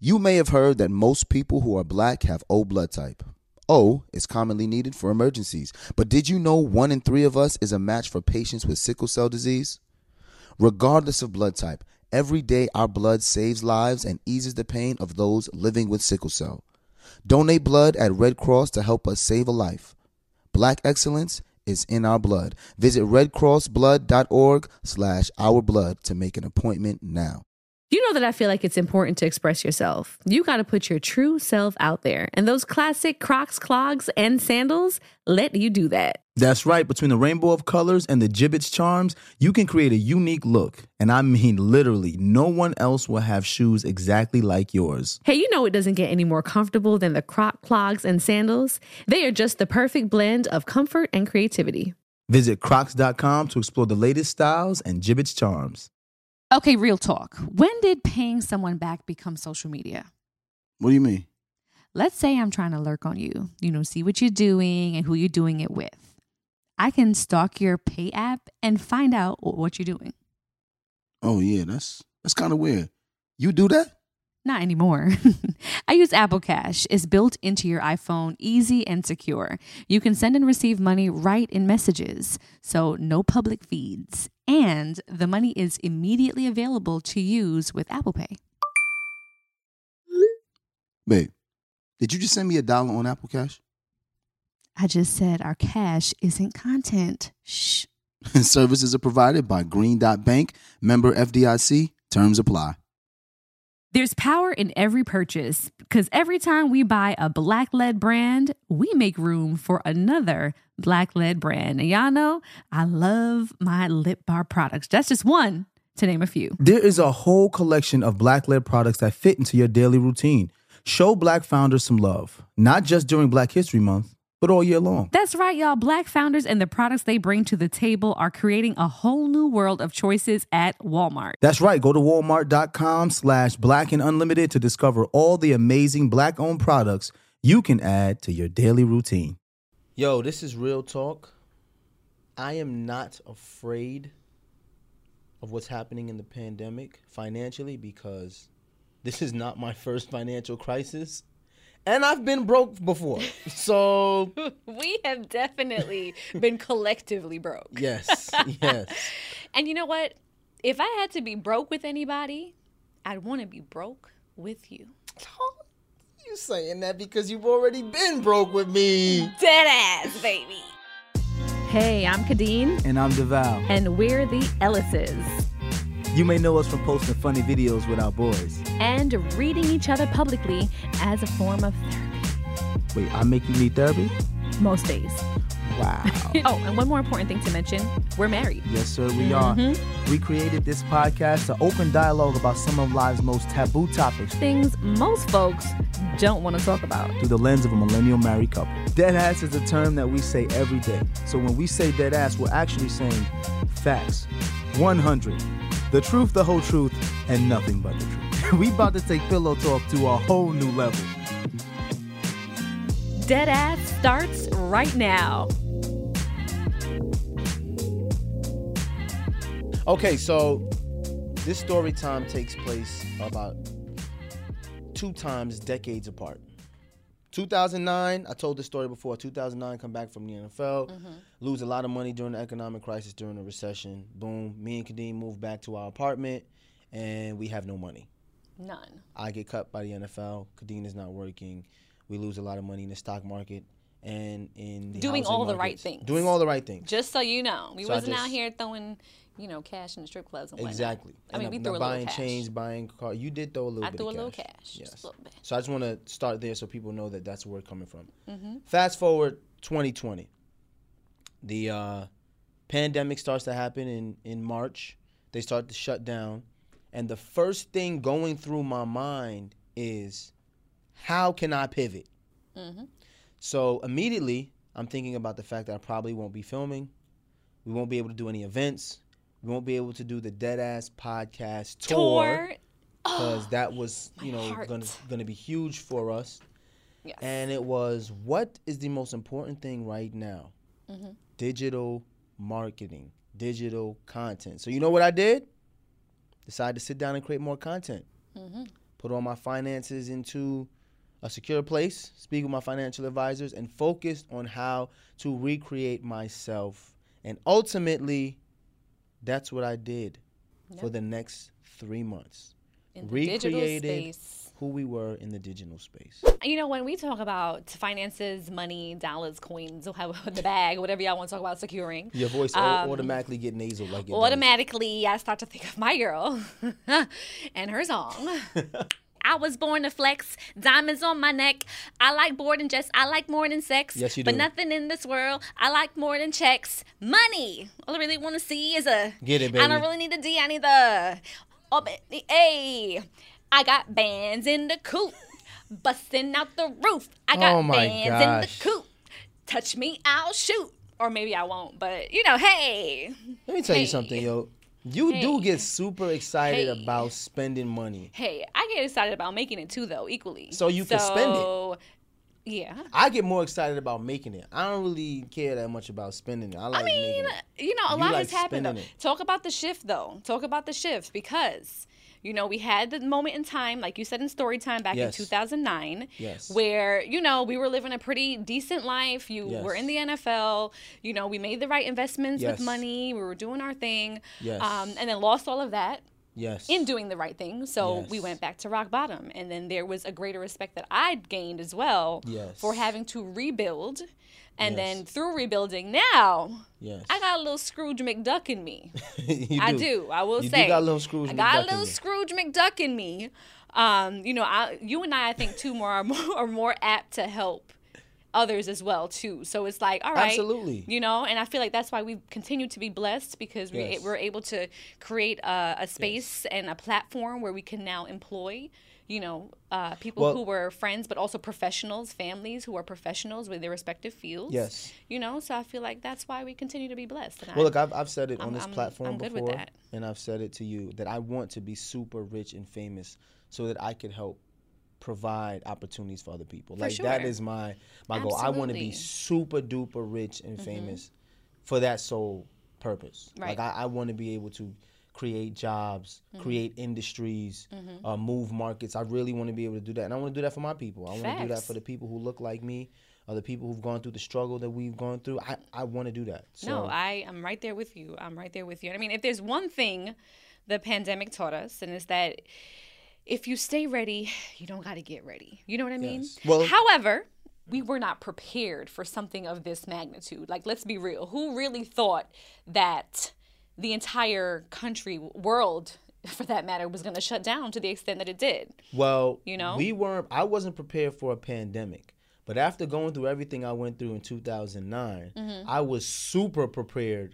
You may have heard that most people who are black have O blood type. O is commonly needed for emergencies, but did you know 1 in 3 of us is a match for patients with sickle cell disease? Regardless of blood type, every day our blood saves lives and eases the pain of those living with sickle cell. Donate blood at Red Cross to help us save a life. Black excellence is in our blood. Visit redcrossblood.org/ourblood to make an appointment now. You know that I feel like it's important to express yourself. You got to put your true self out there. And those classic Crocs, clogs, and sandals let you do that. That's right. Between the rainbow of colors and the Jibbitz charms, you can create a unique look. And I mean, literally, no one else will have shoes exactly like yours. Hey, you know it doesn't get any more comfortable than the Croc, clogs, and sandals. They are just the perfect blend of comfort and creativity. Visit crocs.com to explore the latest styles and Jibbitz charms. Okay, real talk. When did paying someone back become social media? What do you mean? Let's say I'm trying to lurk on you, see what you're doing and who you're doing it with. I can stalk your pay app and find out what you're doing. Oh, yeah, that's kind of weird. You do that? Not anymore. I use Apple Cash. It's built into your iPhone, easy and secure. You can send and receive money right in messages, so no public feeds. And the money is immediately available to use with Apple Pay. Babe, did you just send me $1 on Apple Cash? I just said our cash isn't content. Shh. Services are provided by Green Dot Bank, member FDIC. Terms apply. There's power in every purchase because every time we buy a Black-led brand, we make room for another Black-led brand. And y'all know I love my lip bar products. That's just one to name a few. There is a whole collection of Black-led products that fit into your daily routine. Show Black founders some love, not just during Black History Month, but all year long. That's right, y'all. Black founders and the products they bring to the table are creating a whole new world of choices at Walmart. That's right. Go to walmart.com/Black and Unlimited to discover all the amazing Black-owned products you can add to your daily routine. Yo, this is real talk. I am not afraid of what's happening in the pandemic financially because this is not my first financial crisis. And I've been broke before. So we have definitely been collectively broke. Yes, yes. And you know what? If I had to be broke with anybody, I'd want to be broke with you. You saying that because you've already been broke with me. Dead ass, baby. Hey, I'm Kadeen. And I'm DeVal. And we're the Ellises. You may know us from posting funny videos with our boys. And reading each other publicly as a form of therapy. Wait, I make you need therapy? Most days. Wow. Oh, and one more important thing to mention, we're married. Yes, sir, we are. We created this podcast to open dialogue about some of life's most taboo topics. Things most folks don't want to talk about. Through the lens of a millennial married couple. Dead ass is a term that we say every day. So when we say dead ass, we're actually saying facts. 100. The truth, the whole truth, and nothing but the truth. We about to take pillow talk to a whole new level. Dead ass starts right now. Okay, so this story time takes place about 2 times decades apart. 2009, I told this story before. 2009, come back from the NFL, lose a lot of money during the economic crisis, during the recession. Boom, me and Kadeen move back to our apartment, and we have no money. None. I get cut by the NFL. Kadeen is not working. We lose a lot of money in the stock market and in the doing housing all the markets. right things. Doing all the right things. Just so you know, we So wasn't out here throwing, cash in the strip clubs and whatnot. Exactly. I mean, we And threw a little buying cash. chains, buying cars. You did throw a little I bit threw of a little cash. cash, Yes. just a little bit. So I just want to start there so people know that that's where we're coming from. Fast forward 2020. The pandemic starts to happen in March. They start to shut down. And the first thing going through my mind is, how can I pivot? So immediately, I'm thinking about the fact that I probably won't be filming. We won't be able to do any events. We won't be able to do the Deadass podcast tour. Because that was, gonna be huge for us. Yes. And it was, what is the most important thing right now? Digital marketing, digital content. So you know what I did? Decided to sit down and create more content. put all my finances into a secure place, speak with my financial advisors, and focused on how to recreate myself. And ultimately, that's what I did for the next 3 months. In the digital Recreated space. who we were in the digital space. You know, when we talk about finances, money, dollars, coins, the bag, whatever y'all want to talk about securing. Your voice automatically get nasal like it Automatically, I start to think of my girl and her song. I was born to flex, diamonds on my neck. I like more than just, I like more than sex. Yes, you But do. nothing in this world, I like more than checks. Money. All I really want to see is a. Get it, baby. I don't really need a D, I need the. Oh, hey. I got bands in the coop, busting out the roof. I got Oh, my bands gosh. in the coop. Touch me, I'll shoot. Or maybe I won't, but you know, hey. Let me tell you Hey. something, yo. You do Hey. get super excited Hey. about spending money. Hey, I get excited about making it too, though, equally. So you can spend it. Yeah. I get more excited about making it. I don't really care that much about spending it. I like making it. You know, a You lot like has happened, though. spending it. Talk about the shift, though. Talk about the shift because, you know, we had the moment in time, like you said in story time back Yes. in 2009, Yes. where, you know, we were living a pretty decent life. You Yes. were in the NFL. You know, we made the right investments Yes. with money. We were doing our thing. Yes. And then lost all of that. Yes. In doing the right thing. So Yes. we went back to rock bottom. And then there was a greater respect that I'd gained as well Yes. for having to rebuild. And Yes. then through rebuilding now, Yes. I got a little Scrooge McDuck in me. You I do. I will You say. do got a little Scrooge I got McDuck a in little you. Scrooge McDuck in me. You know, you and I think too are more apt to help others as well too. So it's like, all right, Absolutely. you know, and I feel like that's why we continue to be blessed because Yes. we're able to create a space and a platform where we can now employ, you know, people Well- who were friends, but also professionals, families who are professionals with their respective fields. Yes. You know, so I feel like that's why we continue to be blessed. And Well, look, I've said it on this I'm platform good with before, that. and I've said it to you that I want to be super rich and famous so that I could help provide opportunities for other people. Like that sure. is my goal. I want to be Absolutely. super duper rich and famous for that sole purpose. Right. Like I want to be able to create jobs, create industries, move markets. I really want to be able to do that, and I want to do that for my people. I want to do that Facts. for the people who look like me, or the people who've gone through the struggle that we've gone through. I want to do that. So, No, I am right there with you. I'm right there with you. And I mean, if there's one thing the pandemic taught us, and it's that if you stay ready, you don't got to get ready. You know what I mean? Yes. Well- however, we were not prepared for something of this magnitude. Like, let's be real. Who really thought that the entire country, world, for that matter, was going to shut down to the extent that it did? Well, You know? I wasn't prepared for a pandemic. But after going through everything I went through in 2009, I was super prepared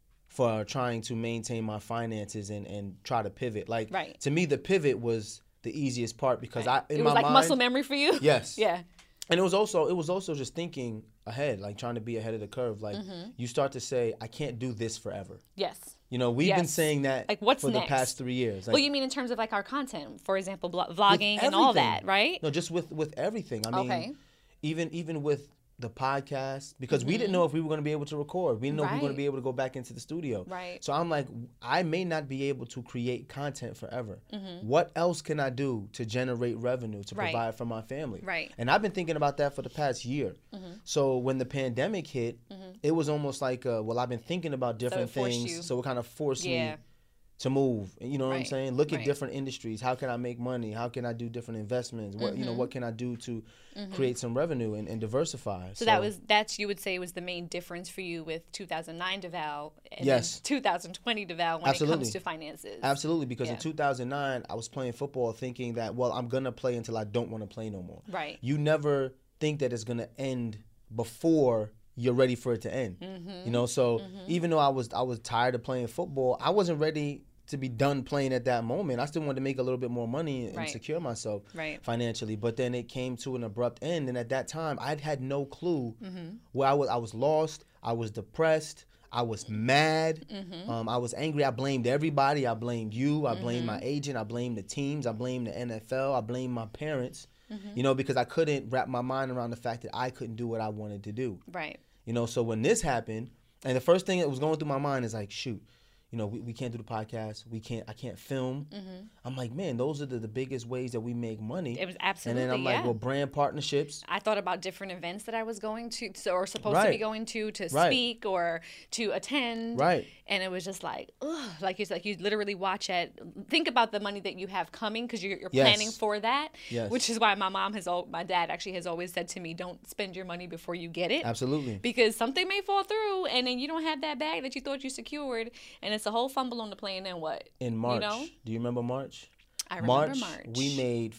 for trying to maintain my finances and try to pivot. Like, Right. to me, the pivot was the easiest part because in It my was like mind, muscle memory for you? Yes. Yeah. And it was also just thinking ahead, like trying to be ahead of the curve. Like you start to say, I can't do this forever. Yes. You know, we've been Yes. saying that Like, what's for the next? past 3 years. Like, Well, you mean in terms of like our content, for example, vlogging with and all everything. that, right? No, just with everything. I mean, Okay. even with the podcast, because we didn't know if we were going to be able to record. We didn't know if we were going to Right. be able to go back into the studio. Right. So I'm like, I may not be able to create content forever. What else can I do to generate revenue to Right. provide for my family? Right. And I've been thinking about that for the past year. So when the pandemic hit, it was almost like, well, I've been thinking about different forced things. you. So it kind of forced Yeah. me to move. You know what I'm Right, saying? Look at right. different industries. How can I make money? How can I do different investments? What what can I do to create some revenue and diversify? So that's you would say was the main difference for you with 2009 DeVal and Yes. then 2020 DeVal when it Absolutely. comes to finances. Absolutely, because in Yeah. 2009 I was playing football thinking that, well, I'm gonna play until I don't want to play no more. Right. You never think that it's gonna end before you're ready for it to end. You know, so even though I was tired of playing football, I wasn't ready to be done playing at that moment. I still wanted to make a little bit more money and Right. secure myself Right. financially. But then it came to an abrupt end, and at that time I had no clue where I was lost. I was depressed. I was mad. I was angry. I blamed everybody. I blamed you. I blamed my agent. I blamed the teams. I blamed the NFL. I blamed my parents. You know, because I couldn't wrap my mind around the fact that I couldn't do what I wanted to do. Right. You know, so when this happened, and the first thing that was going through my mind is like, shoot, you know, we can't do the podcast. I can't film. I'm like, man, those are the biggest ways that we make money. It was absolutely, And then I'm like, well, brand partnerships. I thought about different events that I was going to, or supposed to be going to speak or to attend. Right. And it was just like, ugh, like you literally think about the money that you have coming because you're planning for that. Yes. Which is why my dad actually has always said to me, don't spend your money before you get it. Absolutely. Because something may fall through and then you don't have that bag that you thought you secured, and it's a whole fumble on the plane. And what? In March. You know? Do you remember March? I remember March. We made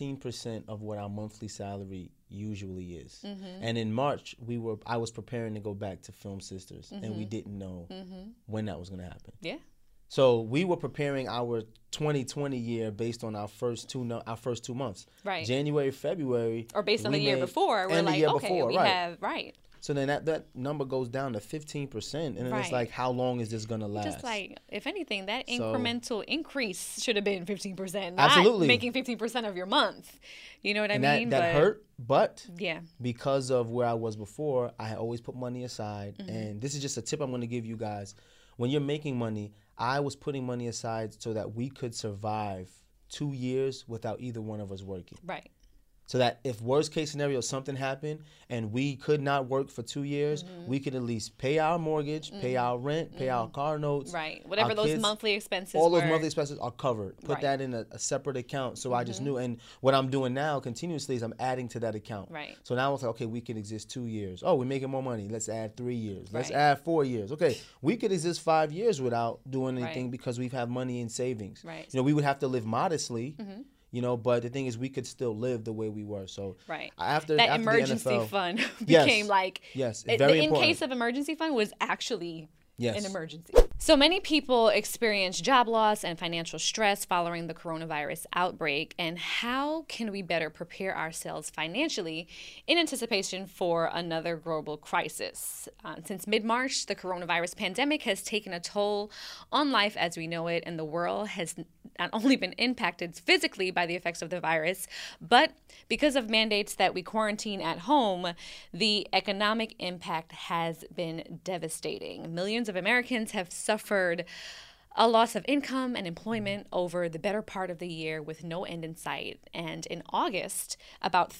15% of what our monthly salary usually is. Mm-hmm. And in March, I was preparing to go back to Film Sisters, and we didn't know when that was going to happen. Yeah. So we were preparing our 2020 year based on our first 2 months. Right. January, February. Or based on the year before. We're like, okay, we have, right. So then that number goes down to 15%, and then it's like, how long is this gonna last? Just like, if anything, that incremental increase should have been 15%. Absolutely. Not making 15% of your month. You know what I mean? That hurt, but yeah, because of where I was before, I had always put money aside. And this is just a tip I'm gonna give you guys. When you're making money, I was putting money aside so that we could survive 2 years without either one of us working. Right. So that if worst case scenario, something happened and we could not work for 2 years, we could at least pay our mortgage, pay our rent, pay our car notes. Right. Whatever those monthly expenses all were. those monthly expenses are covered. Put that in a separate account. So I just knew. And what I'm doing now continuously is I'm adding to that account. Right. So now it's like, okay, we could exist 2 years. Oh, we're making more money. Let's add 3 years. Let's add 4 years. Okay, we could exist 5 years without doing anything because we have money in savings. Right. You know, we would have to live modestly. You know, but the thing is, we could still live the way we were. So after that after emergency the NFL, fund became like very important. In case of emergency fund was actually an emergency. So many people experience job loss and financial stress following the coronavirus outbreak. And how can we better prepare ourselves financially in anticipation for another global crisis? Since mid-March, the coronavirus pandemic has taken a toll on life as we know it, and the world has not only been impacted physically by the effects of the virus, but because of mandates that we quarantine at home, the economic impact has been devastating. Millions of Americans have suffered a loss of income and employment over the better part of the year with no end in sight. And in August, about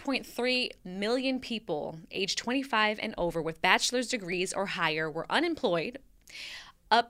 3.3 million people aged 25 and over with bachelor's degrees or higher were unemployed, up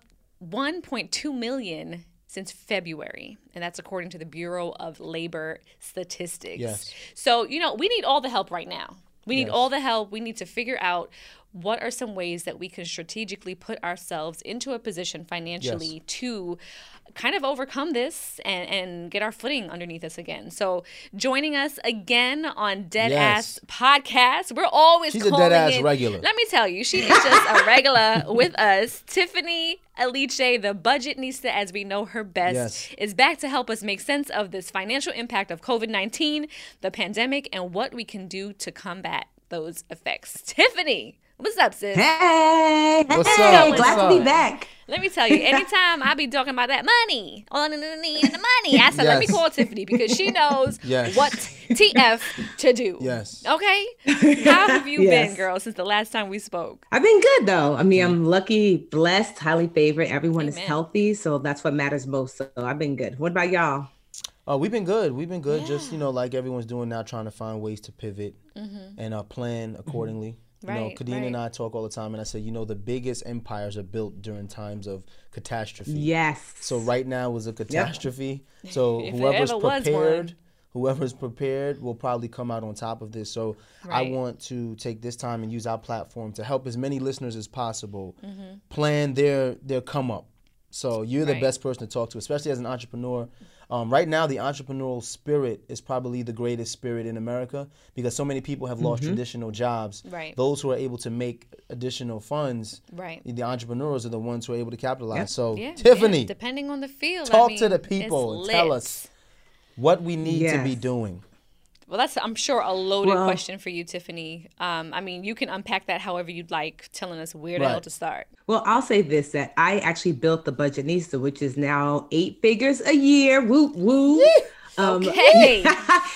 1.2 million since February. And that's according to the Bureau of Labor Statistics. Yes. So, you know, we need all the help right now. We need all the help. We need to figure out what are some ways that we can strategically put ourselves into a position financially to kind of overcome this and get our footing underneath us again. So joining us again on Dead Ass Podcast, we're always She's calling a dead ass in, regular. Let me tell you, she is just a regular with us. Tiffany Aliche, the budgetnista as we know her best, is back to help us make sense of this financial impact of COVID-19, the pandemic, and what we can do to combat those effects. Tiffany, what's up, sis? Hey, What's hey, up? glad to be back. Let me tell you, anytime I be talking about that money, all the money, I said, let me call Tiffany because she knows what TF to do. Yes. Okay? How have you been, girl, since the last time we spoke? I've been good, though. I mean, I'm lucky, blessed, highly favored. Everyone is healthy, so that's what matters most. So I've been good. What about y'all? We've been good. We've been good. Just, you know, like everyone's doing now, trying to find ways to pivot and plan accordingly. You know, Kadena and I talk all the time, and I say, you know, the biggest empires are built during times of catastrophe. Yes. So right now was a catastrophe. So whoever's prepared will probably come out on top of this. So I want to take this time and use our platform to help as many listeners as possible plan their come up. So you're the best person to talk to, especially as an entrepreneur. Right now, the entrepreneurial spirit is probably the greatest spirit in America because so many people have lost traditional jobs. Right. Those who are able to make additional funds, the entrepreneurs are the ones who are able to capitalize. So, Tiffany, depending on the field, talk to the people and tell us what we need to be doing. Well, that's, I'm sure, a loaded question for you, Tiffany. I mean, you can unpack that however you'd like, telling us where the hell to start. Well, I'll say this, that I actually built the Budgetnista, which is now 8 figures a year. Whoop, whoop. Okay.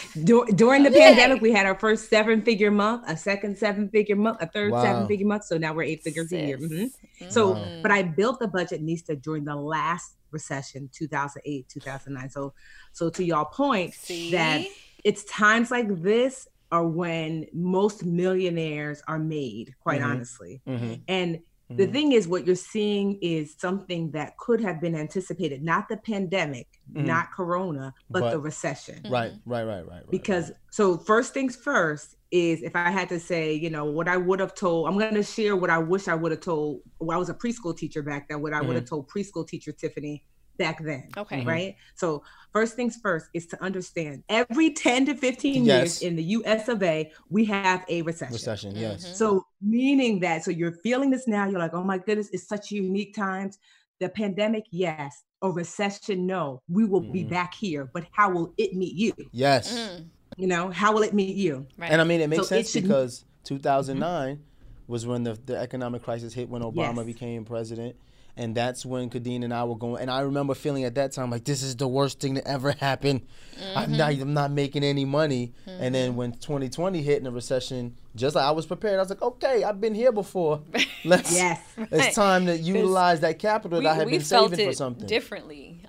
During the pandemic, we had our first 7-figure month, a second 7-figure month, a third Wow. 7-figure month. So now we're 8 figures a year. So, but I built the budget, Nista, during the last recession, 2008, 2009. So to y'all point, that it's times like this are when most millionaires are made, quite honestly. And the thing is, what you're seeing is something that could have been anticipated, not the pandemic, not Corona, but the recession. Right. Because, so first things first is, if I had to say, you know, what I would have told, I'm going to share what I wish I would have told, well, I was a preschool teacher back then, what I would have told preschool teacher Tiffany back then. Okay. Right. So first things first is to understand every 10 to 15 years in the US of A, we have a recession. Yes. So meaning that, so you're feeling this now, you're like, oh my goodness, it's such unique times. The pandemic, yes. A recession, no. We will be back here, but how will it meet you? Yes. You know, how will it meet you? Right. And I mean, it makes sense because 2009 was when the economic crisis hit, when Obama became president. And that's when Kadeen and I were going. And I remember feeling at that time like, this is the worst thing that ever happened. I'm not making any money. And then when 2020 hit in the recession, just like I was prepared, I was like, okay, I've been here before. It's time to utilize that capital that I had been saving for something. Differently.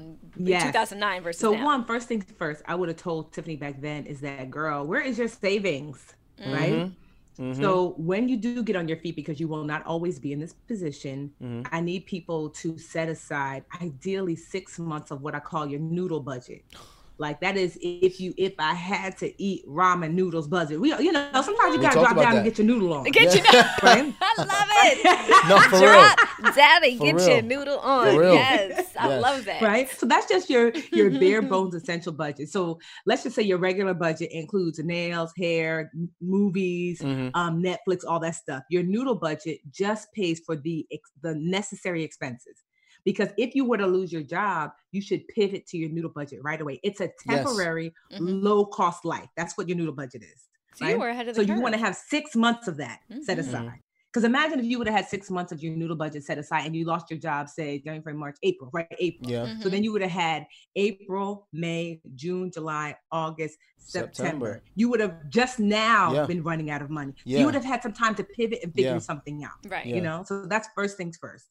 2009 versus now. First things first, I would have told Tiffany back then is that, girl, where is your savings, right? So when you do get on your feet, because you will not always be in this position, I need people to set aside ideally 6 months of what I call your noodle budget. Like that is if I had to eat ramen noodles budget. Sometimes you gotta drop down and get your noodle on. Get your right? I love it. No, for real. Daddy, get your noodle on. Yes. I love that. Right. So that's just your bare bones essential budget. So let's just say your regular budget includes nails, hair, movies, Netflix, all that stuff. Your noodle budget just pays for the necessary expenses. Because if you were to lose your job, you should pivot to your noodle budget right away. It's a temporary, low-cost life. That's what your noodle budget is. So you were ahead of the curve. So you want to have 6 months of that set aside. Because imagine if you would have had 6 months of your noodle budget set aside and you lost your job, say, January, February, March, April, right? April. Yeah. So then you would have had April, May, June, July, August, September. You would have just now been running out of money. Yeah. You would have had some time to pivot and figure something out. Right. You know, so that's first things first.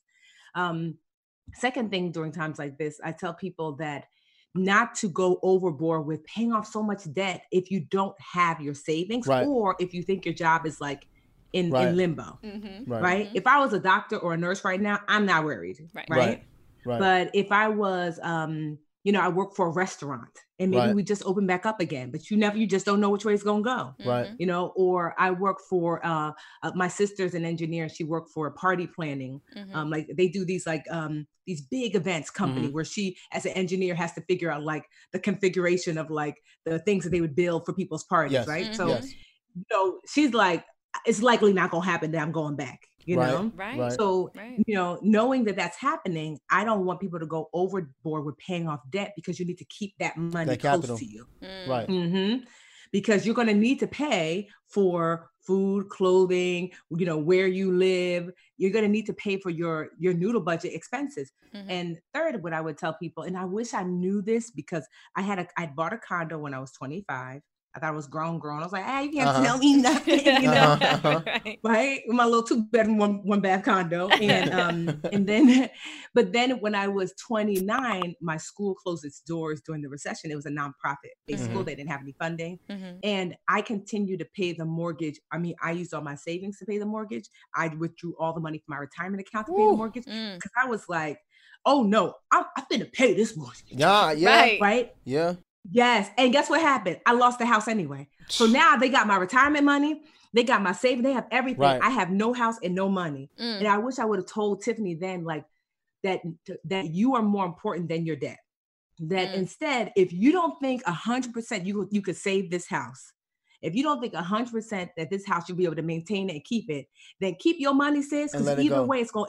Second thing, during times like this, I tell people that not to go overboard with paying off so much debt if you don't have your savings or if you think your job is like in limbo, right? If I was a doctor or a nurse right now, I'm not worried, right? But if I was, I work for a restaurant and maybe we just open back up again, but you just don't know which way it's going to go. Right. You know, or I work for, my sister's an engineer. She worked for party planning. Like they do these these big events company where she, as an engineer, has to figure out like the configuration of like the things that they would build for people's parties. Right. So, she's like, it's likely not going to happen that I'm going back. You know? Right. So, knowing that that's happening, I don't want people to go overboard with paying off debt because you need to keep that money close to you. Right. Because you're going to need to pay for food, clothing, where you live. You're going to need to pay for your noodle budget expenses. And third, what I would tell people, and I wish I knew this because I bought a condo when I was 25. I thought it was grown. I was like, hey, you can't tell me nothing, right? With my little 2-bedroom, one bath condo. And then when I was 29, my school closed its doors during the recession. It was a nonprofit-based school. They didn't have any funding. And I continued to pay the mortgage. I mean, I used all my savings to pay the mortgage. I withdrew all the money from my retirement account to pay the mortgage because I was like, oh no, I'm gonna pay this mortgage. Right? Yeah. Yes. And guess what happened? I lost the house anyway. So now they got my retirement money. They got my savings. They have everything. Right. I have no house and no money. And I wish I would have told Tiffany then like that you are more important than your debt. That instead, if you don't think 100% you could save this house, if you don't think 100% that this house you'll be able to maintain it and keep it, then keep your money, sis, because either way it's going to end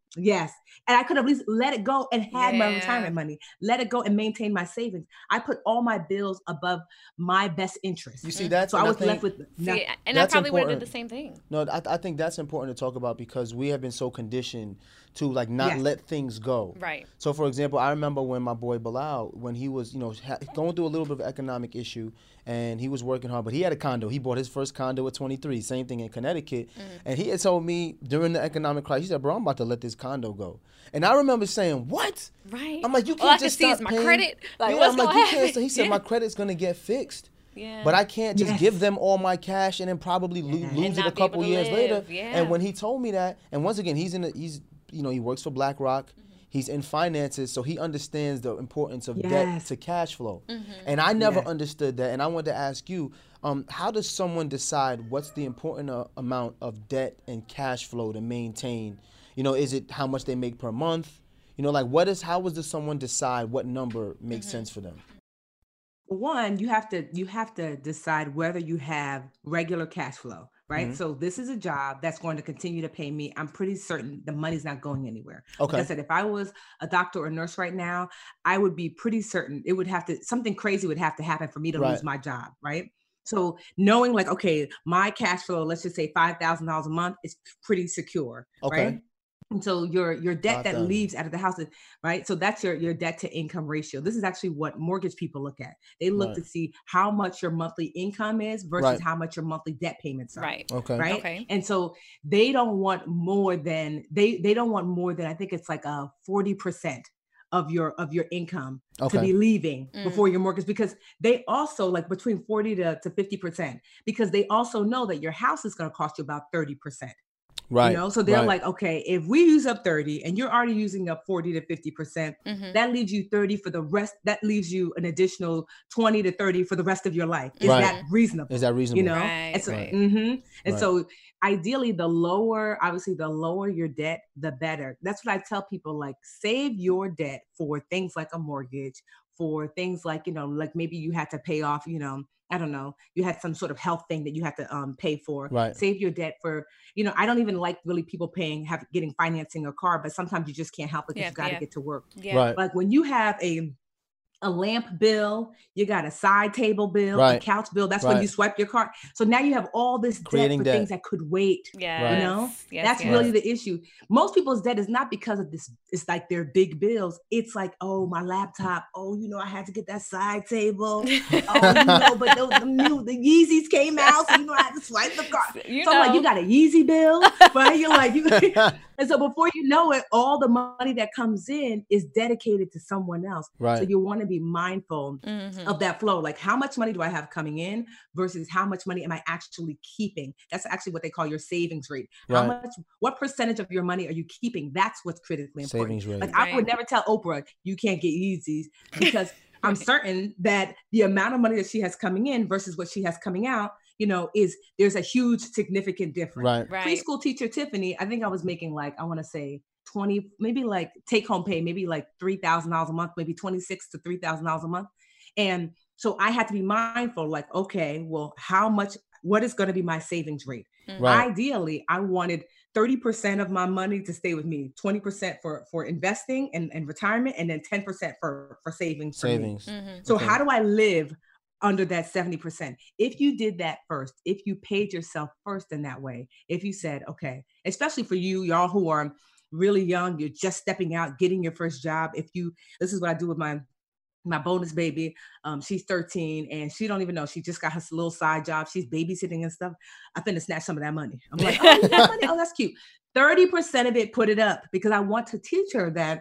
Yes. And I could at least let it go and had my retirement money, let it go and maintain my savings. I put all my bills above my best interest. You see, that's so I was left with nothing. And I probably would have did the same thing. No, I think that's important to talk about because we have been so conditioned to like not let things go. Right. So for example, I remember when my boy Bilal, when he was, going through a little bit of economic issue and he was working hard, but he had a condo. He bought his first condo at 23, same thing in Connecticut. And he had told me during the economic crisis, he said, bro, I'm about to let this condo go. And I remember saying, what? Right. I'm like, you can't just stop my paying. credit. Like, yeah, what's I'm like, going you to can't. happen? So he said, my credit's going to get fixed. Yeah. But I can't just give them all my cash and then probably lose it a couple years later. Yeah. And when he told me that, and once again, he works for BlackRock. He's in finances, so he understands the importance of debt to cash flow. And I never understood that. And I wanted to ask you, how does someone decide what's the important amount of debt and cash flow to maintain? Is it how much they make per month? How does someone decide what number makes sense for them? One, you have to decide whether you have regular cash flow, right? So this is a job that's going to continue to pay me. I'm pretty certain the money's not going anywhere. Okay. Like I said, if I was a doctor or a nurse right now, I would be pretty certain something crazy would have to happen for me to lose my job, right? So knowing like, okay, my cash flow, let's just say $5,000 a month is pretty secure, right? And so your debt that leaves out of the house, right? So that's your debt to income ratio. This is actually what mortgage people look at. They look to see how much your monthly income is versus how much your monthly debt payments are. Right. Okay. Right. Okay. And so they don't want more than they don't want more than I think it's like 40% of your income to be leaving before your mortgage, because they also like between 40 to 50%, because they also know that your house is going to cost you about 30%. Right. So they're like, okay, if we use up 30 and you're already using up 40 to 50%, that leaves you 30 for the rest. That leaves you an additional 20 to 30 for the rest of your life. Is that reasonable? Is that reasonable? Right, and so, and so ideally the lower your debt, the better. That's what I tell people, like save your debt for things like a mortgage, for things like, like maybe you had to pay off, I don't know, you had some sort of health thing that you had to pay for. Right. Save your debt for, I don't even like really people getting financing a car, but sometimes you just can't help it because you got to get to work. Yeah. Right. Like when you have a lamp bill, you got a side table bill, a couch bill. That's when you swipe your card. So now you have all this debt for things that could wait. Yeah. That's really the issue. Most people's debt is not because of this. It's like their big bills. It's like, oh, my laptop. Oh, I had to get that side table. Oh, but the Yeezys came out, so I had to swipe the card. So I'm like, you got a Yeezy bill, right? You're like, and so before you know it, all the money that comes in is dedicated to someone else. Right. So you want to be mindful of that flow. Like, how much money do I have coming in versus how much money am I actually keeping? That's actually what they call your savings rate. Right. What percentage of your money are you keeping? That's what's critically important. Savings rate. Like I would never tell Oprah, you can't get Yeezys, because I'm certain that the amount of money that she has coming in versus what she has coming out, there's a huge significant difference. Right. Preschool teacher Tiffany, I think I was making like, I want to say 20, maybe like take home pay, maybe like $3,000 a month, maybe $26,000 to $3,000 a month. And so I had to be mindful, like, okay, well, what is going to be my savings rate? Right. Ideally, I wanted 30% of my money to stay with me, 20% for investing and retirement, and then 10% for savings. So how do I live under that 70%? If you did that first, if you paid yourself first in that way, if you said, okay, especially for y'all who are really young, you're just stepping out, getting your first job. This is what I do with my bonus baby. She's 13 and she don't even know. She just got her little side job. She's babysitting and stuff. I finna snatch some of that money. I'm like, oh, you got money? Oh, that's cute. 30% of it, put it up, because I want to teach her that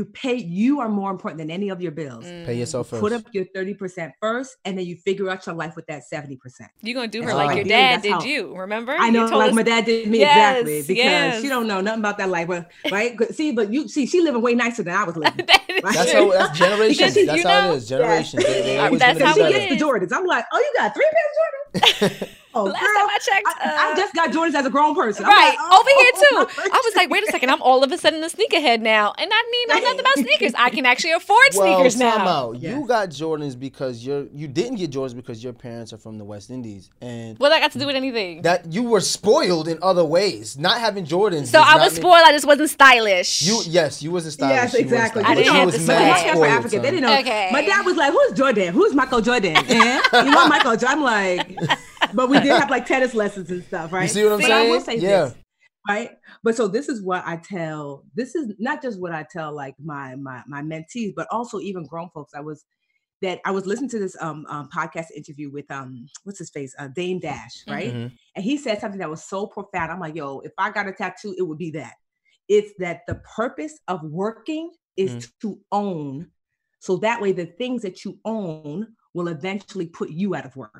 you are more important than any of your bills. Pay yourself first. Put up your 30% first, and then you figure out your life with that 70%. You're going to do her like your dad did you, remember? I know, like my dad did me, exactly, because she don't know nothing about that life, right? But she living way nicer than I was living. That's generations. That's how it is. Generations. That's how she gets the Jordans. I'm like, oh, you got 3 pairs of Jordans? girl, Last time I checked, I just got Jordans as a grown person. I'm Right, like, oh, over here too. my I was like, wait a second, I'm all of a sudden a sneakerhead now. And I mean, I'm not about sneakers. I can actually afford sneakers time now. out. Yes. You got Jordans because you didn't get Jordans because your parents are from the West Indies. And What that got to do with anything? that you were spoiled in other ways. Not having Jordans. So I was spoiled, I just wasn't stylish. You was a stylish. Yes, exactly. I didn't have the swag. My parents were African. They didn't know. Okay. My dad was like, "Who's Jordan? Who's Michael Jordan?" And you know Michael Jordan. I'm like, but we did have like tennis lessons and stuff, right? You see what I'm But saying? I will say Yeah. this, right? But so this is what I tell. This is not just what I tell like my mentees, but also even grown folks. I was listening to this podcast interview with what's his face, Dame Dash, right? Mm-hmm. And he said something that was so profound. I'm like, yo, if I got a tattoo, it would be that. It's that the purpose of working is to own. So that way the things that you own will eventually put you out of work.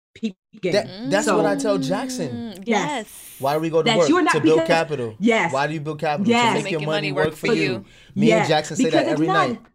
That's what I tell Jackson. Yes. Why do we go to That work? you're not- To build because- capital. Yes. Why do you build capital? Yes. To make your money work for you. Yes, and Jackson say because that it's every not- night.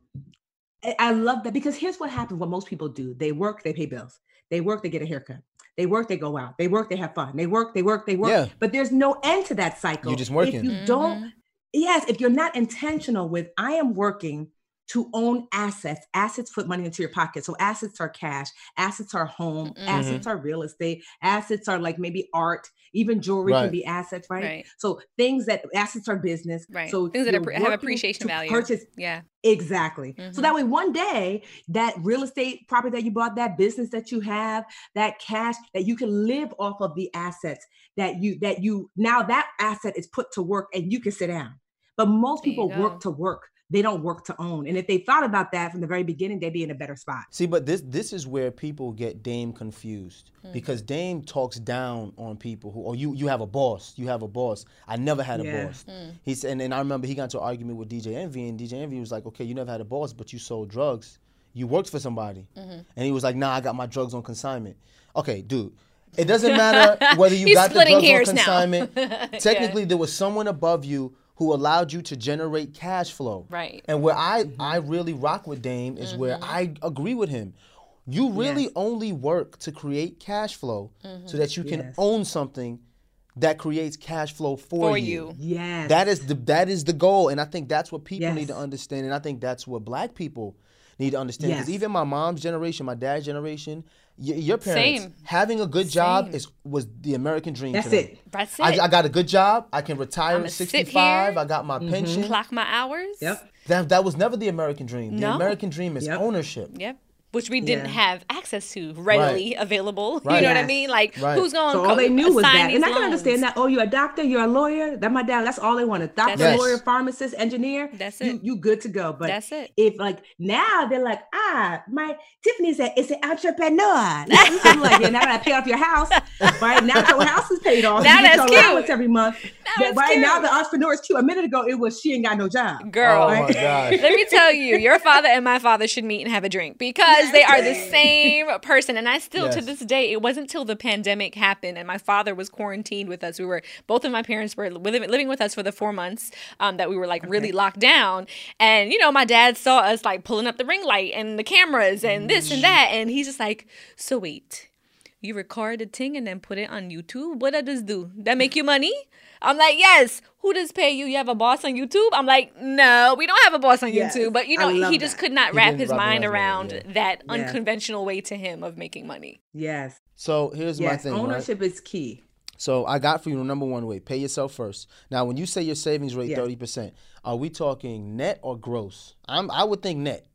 I love that because here's what happens. What most people do: they work, they pay bills. They work, they get a haircut. They work, they go out. They work, they have fun. They work. Yeah. But there's no end to that cycle. You're just working. If you don't, if you're not intentional with, I am working to own assets. Assets put money into your pocket. So assets are cash. Assets are home. Assets are real estate. Assets are like maybe art. Even jewelry can be assets, right? Right. So assets are business. Right. So Things that you're have working appreciation to value. Purchase. Yeah. Exactly. So that way, one day, that real estate property that you bought, that business that you have, that cash, that you can live off of the assets that you now that asset is put to work and you can sit down. But most people work to work. They don't work to own. And if they thought about that from the very beginning, they'd be in a better spot. See, but this is where people get Dame confused because Dame talks down on people who, you have a boss. You have a boss. I never had a boss. He said, and I remember he got into an argument with DJ Envy, and DJ Envy was like, okay, you never had a boss, but you sold drugs. You worked for somebody. And he was like, nah, I got my drugs on consignment. Okay, dude. It doesn't matter whether you got the drugs on consignment. Technically, there was someone above you who allowed you to generate cash flow. Right. And where I really rock with Dame is where I agree with him. You really only work to create cash flow so that you can own something that creates cash flow for you. Yes. That is the goal. And I think that's what people need to understand. And I think that's what Black people need to understand. Because even my mom's generation, my dad's generation, your parents having a good job was the American dream. That's to them. it. That's it. I got a good job. I can retire I'ma at sit 65. here, I got my pension. clock my hours. Yep. That was never the American dream. The No. American dream is ownership. Yep. Which we didn't have access to readily available. Right. You know what I Yes. mean? Like, Right. who's going to So all they knew was that. And I can loans? understand that. Oh, you're a doctor, you're a lawyer. That my dad, that's all they wanted. Doctor, That's it. lawyer, pharmacist, engineer. That's it. You good to go. But That's it. if like now they're like, my Tiffany's is an entrepreneur. I'm like, yeah, now that I pay off your house, right? Now your house is paid off. Now you get that's your cute. allowance every month. that's Right cute. now the entrepreneur is cute. A minute ago it was she ain't got no job. Girl. Oh my gosh. Let me tell you, your father and my father should meet and have a drink because they are the same person. And I still, to Yes. this day, it wasn't till the pandemic happened and my father was quarantined with us. Both of my parents were living with us for the 4 months that we were like really locked down. And, you know, my dad saw us like pulling up the ring light and the cameras and this and that. And he's just like, so wait, you record a thing and then put it on YouTube? What does this do? That make you money? I'm like, yes. Who does pay you? You have a boss on YouTube? I'm like, no, we don't have a boss on Yes. YouTube. But, you I know, love he just that. could not He wrap didn't his wrap mind his mind around around it, that Yeah. unconventional way to him of making money. Yes. So here's my Yes. thing, right? Ownership is key. So I got for you the number one way, pay yourself first. Now, when you say your savings rate Yeah. 30%, are we talking net or gross? I would think net.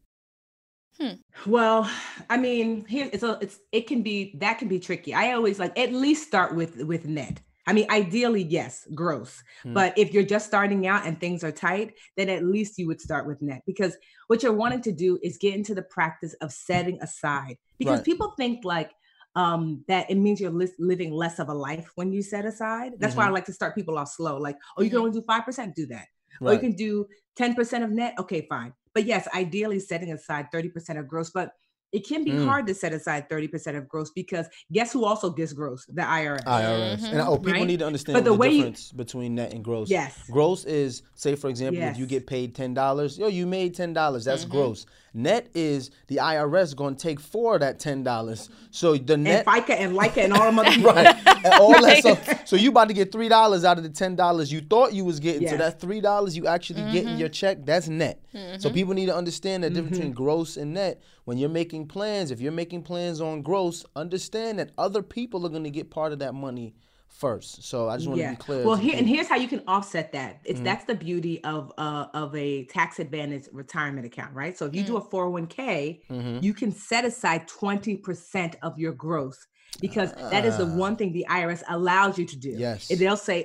Well, I mean, here it can be tricky. I always like at least start with net. I mean, ideally, yes, gross. But if you're just starting out and things are tight, then at least you would start with net because what you're wanting to do is get into the practice of setting aside because Right. people think like that it means you're living less of a life when you set aside. That's why I like to start people off slow. Like, oh, you can only do 5%, do that. Or you Right. can do 10% of net. Okay, fine. But yes, ideally setting aside 30% of gross. But It can be hard to set aside 30% of gross because guess who also gets gross? The IRS. And people need to understand But the way difference between net and gross. Yes. Gross is, say for example, if you get paid $10, you made $10. That's gross. Net is the IRS going to take $4 of that $10. So the net and FICA and LICA and all them other people. right. And all that. So you about to get $3 out of the $10 you thought you was getting. Yes. So that $3 you actually get in your check, that's net. So people need to understand the difference between gross and net. When you're making plans, if you're making plans on gross, understand that other people are going to get part of that money first. So I just want to be clear. Well, here's how you can offset that. That's the beauty of a tax advantage retirement account, right? So if you do a 401k, you can set aside 20% of your gross. Because that is the one thing the IRS allows you to do. Yes. They'll say,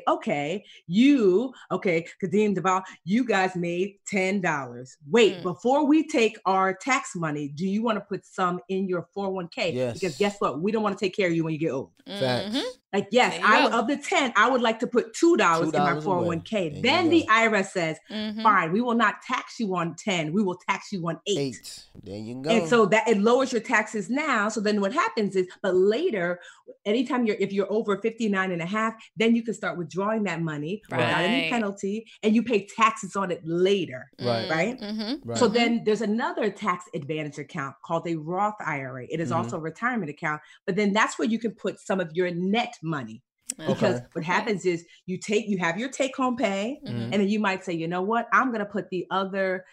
Kadeem, Deval, you guys made $10. Wait, before we take our tax money, do you want to put some in your 401k? Yes. Because guess what? We don't want to take care of you when you get old. Facts. Like, yes, of the 10, I would like to put $2 in my 401k. Then the IRS says, fine, we will not tax you on 10. We will tax you on 8. There you go. And so that it lowers your taxes now. So then what happens is, but later, anytime if you're over 59 and a half, then you can start withdrawing that money without any penalty and you pay taxes on it later. Right. So then there's another tax advantage account called a Roth IRA. It is also a retirement account, but then that's where you can put some of your net money. Because what happens is you have your take home pay and then you might say, you know what, I'm going to put the other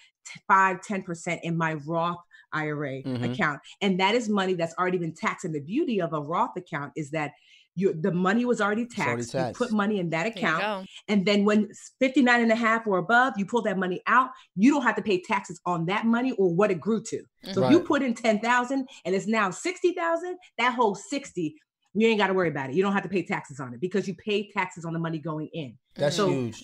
10% in my Roth IRA account. And that is money that's already been taxed. And the beauty of a Roth account is that the money was already taxed. You put money in that account. And then when 59 and a half or above, you pull that money out, you don't have to pay taxes on that money or what it grew to. So if you put in 10,000 and it's now 60,000, that whole 60, you ain't got to worry about it. You don't have to pay taxes on it because you pay taxes on the money going in. That's huge.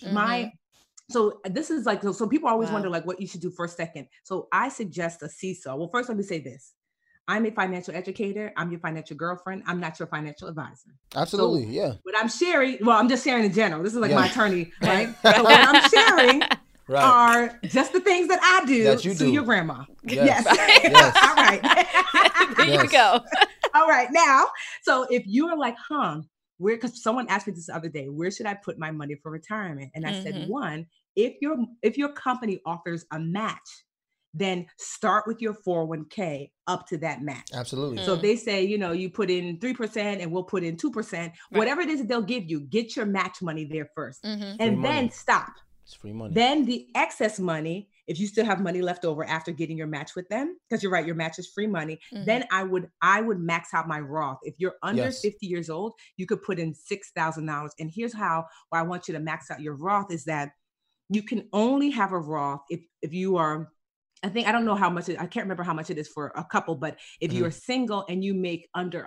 So this is like, so people always wonder like what you should do first, second. So I suggest a seesaw. Well, first, let me say this. I'm a financial educator. I'm your financial girlfriend. I'm not your financial advisor. Absolutely. So what I'm sharing, I'm just sharing in general. This is like my attorney, right? So what I'm sharing are just the things that I do to your grandma. Yes. All right. There you go. All right. Now, so if you're like, because someone asked me this the other day, where should I put my money for retirement? And I said, one, if your company offers a match, then start with your 401k up to that match. Absolutely. So if they say, you put in 3% and we'll put in 2%, whatever it is that they'll give you, get your match money there first and then stop. It's free money. Then the excess money, if you still have money left over after getting your match with them, because you're right, your match is free money, then I would max out my Roth. If you're under 50 years old, you could put in $6,000. And here's why I want you to max out your Roth is that you can only have a Roth if you are, I don't know how much, I can't remember how much it is for a couple, but if you're single and you make under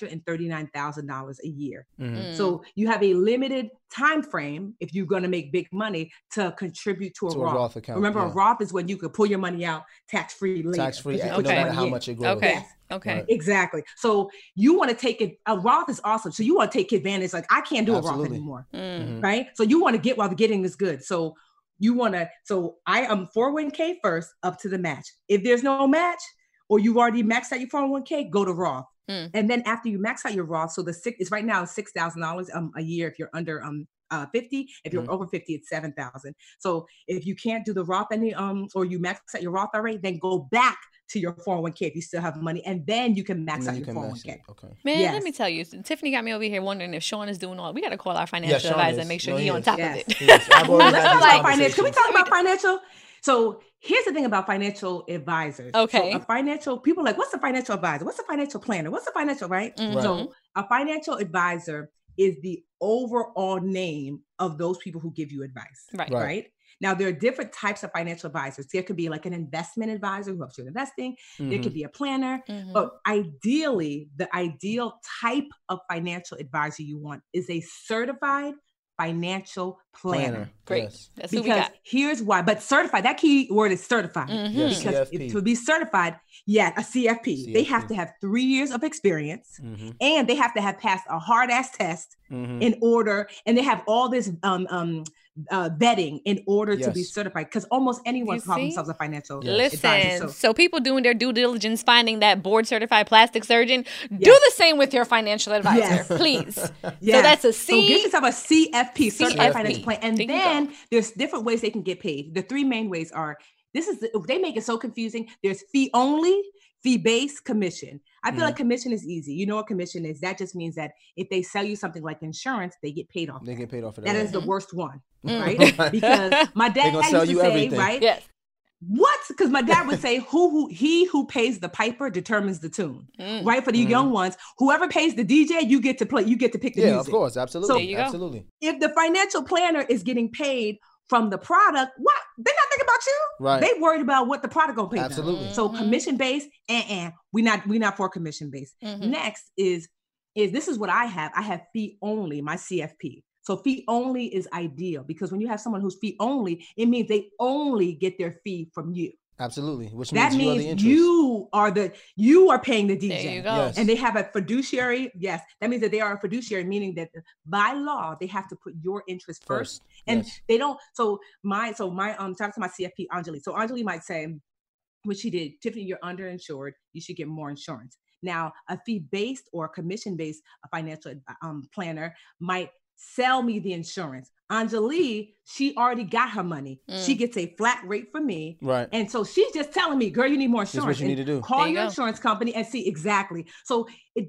$139,000 a year. So you have a limited time frame if you're going to make big money to contribute to a Roth account. Remember, a Roth is when you could pull your money out tax-free later. Tax-free, no matter how much it grows. Okay. Right. Exactly. So you want to take it. A Roth is awesome. So you want to take advantage. Like I can't do a Roth anymore. Right. So you want to get while the getting is good. So I am 401k first up to the match. If there's no match or you've already maxed out your 401k, go to Roth. And then after you max out your Roth, so it's right now $6,000 a year if you're under 50. If you're over 50, it's $7,000. So if you can't do the Roth or you max out your Roth already, then go back to your 401k if you still have money, and then you can max out your 401k. Okay. Man, let me tell you, Tiffany got me over here wondering if Sean is doing all. We got to call our financial advisor and make sure he's on top of it. Let's talk about financial. Can we talk about financial? So here's the thing about financial advisors. Okay. So people are like, what's a financial advisor? What's a financial planner? What's a financial, right? So a financial advisor is the overall name of those people who give you advice. Right. Now, there are different types of financial advisors. There could be like an investment advisor who helps you with investing. There could be a planner. But ideally, the ideal type of financial advisor you want is a certified financial planner. Great. Yes. That's who we got. Here's why. But certified, that key word is certified. Yes, because to be certified, a CFP. They have to have 3 years of experience and they have to have passed a hard ass test in order. And they have all this vetting in order to be Yes. certified, because almost anyone You can call see? themselves a financial Yes. advisor. Listen, so people doing their due diligence, finding that board certified plastic surgeon, do Yes. the same with your financial advisor, Yes. please. Yes. So that's a So get C. yourself a CFP, Certified CFP. Financial Plan. And There you then go. there's different ways they can get paid. The three main ways are, they make it so confusing. There's fee only, fee-based, commission. I feel like commission is easy. You know what commission is? That just means that if they sell you something like insurance, they get paid off. They get paid off of That that. is the worst one, right? Right. Because my They dad gonna sell used to you say, everything. right? Yes. What? Because my dad would say, he who pays the piper determines the tune, right? For the young ones, whoever pays the DJ, you get to play, you get to pick the Yeah, music. of course, absolutely. There you go. Absolutely. If the financial planner is getting paid from the product, what? They're not thinking about you. Right. They worried about what the product gonna pay them. Absolutely. So commission based, we not for commission based. Next is this is what I have. I have fee only, my CFP. So fee only is ideal because when you have someone who's fee only, it means they only get their fee from you. Absolutely. Which That means you are the means interest. you are paying the DJ. There you go. Yes. And they have a fiduciary. Yes, that means that they are a fiduciary, meaning that by law they have to put your interest first. And yes. they don't. So my shout out to my CFP Anjali. So Anjali might say, what she did, Tiffany, you're underinsured. You should get more insurance. Now, a fee-based or commission-based financial planner might sell me the insurance. Anjali, she already got her money. She gets a flat rate from me. Right. And so she's just telling me, girl, you need more This is insurance. what you need to do. Call There you your go. insurance company and see exactly. So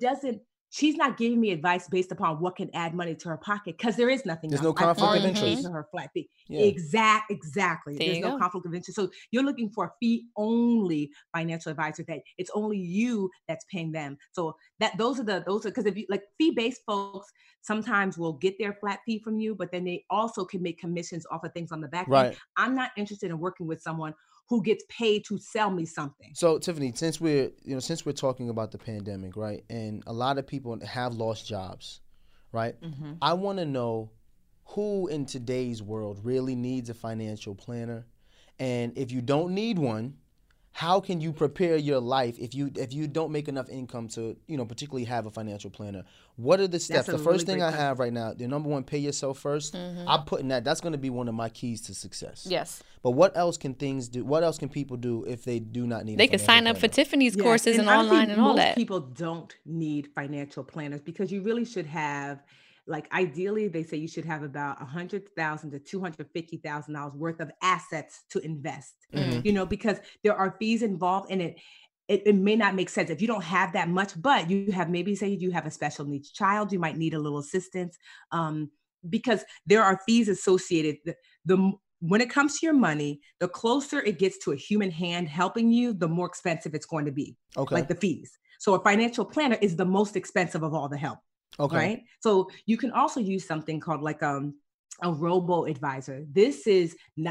she's not giving me advice based upon what can add money to her pocket because there is nothing There's else. no conflict I've of already interest. paid her flat fee. Yeah. Exactly. There There's you no go. conflict of interest. So you're looking for a fee only financial advisor that it's only you that's paying them. So those are because if you like fee-based folks sometimes will get their flat fee from you, but then they also can make commissions off of things on the back end. Right. I'm not interested in working with someone who gets paid to sell me something. So Tiffany, since we're talking about the pandemic, right, and a lot of people have lost jobs, right? I want to know who in today's world really needs a financial planner, and if you don't need one, how can you prepare your life if you don't make enough income to particularly have a financial planner? What are the steps? a The first really thing I great have right now, the number one, pay yourself first. I'm putting that's going to be one of my keys to success. Yes. But what else can things do? What else can people do if they do not need? They a can financial sign up for planner? Tiffany's Yes, courses and honestly, online and all most that. people don't need financial planners because you really should have, like, ideally, they say you should have about $100,000 to $250,000 worth of assets to invest. Because there are fees involved in it. It may not make sense if you don't have that much, but you have you have a special needs child, you might need a little assistance because there are fees associated. When it comes to your money, the closer it gets to a human hand helping you, the more expensive it's going to be. Okay. Like the fees. So a financial planner is the most expensive of all the help. Okay. Right. So you can also use something called like a robo advisor. This is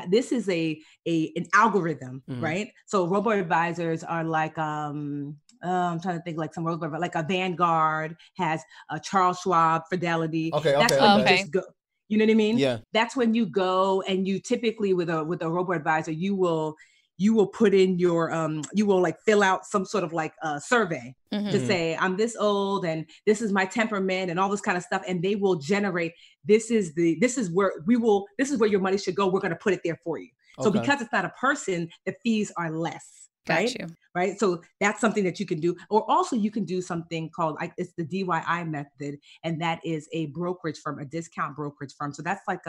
an algorithm, right? So robo advisors are like I'm trying to think like some robo, like a Vanguard has a Charles Schwab, Fidelity. Okay, That's okay, when okay. you just go. You know what I mean? Yeah. That's when you go and you typically with a robo advisor, you will put in your you will like fill out some sort of like a survey to say I'm this old and this is my temperament and all this kind of stuff, and they will generate this is where your money should go. We're going to put it there for you. So Okay. because it's not a person, the fees are less. Right? Got you. Right. So that's something that you can do. Or also you can do something called it's the DYI method. And that is a brokerage firm, a discount brokerage firm. So that's like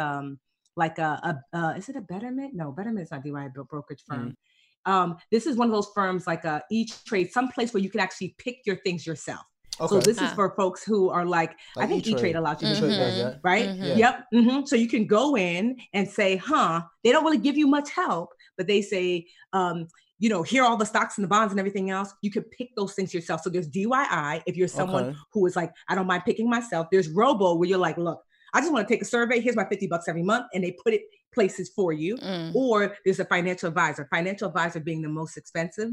is it a Betterment? No, Betterment is not DYI brokerage firm. This is one of those firms like E-Trade, someplace where you can actually pick your things yourself. Okay. So this is for folks who are like I think E-Trade. E-Trade allows you to do E-Trade does that, that. right? Yeah. Yep. So you can go in and say, they don't really give you much help, but they say, here are all the stocks and the bonds and everything else. You can pick those things yourself. So there's DYI if you're someone who is like, I don't mind picking myself. There's Robo where you're like, look, I just want to take a survey. Here's my $50 every month. And they put it places for you. Or there's a financial advisor being the most expensive.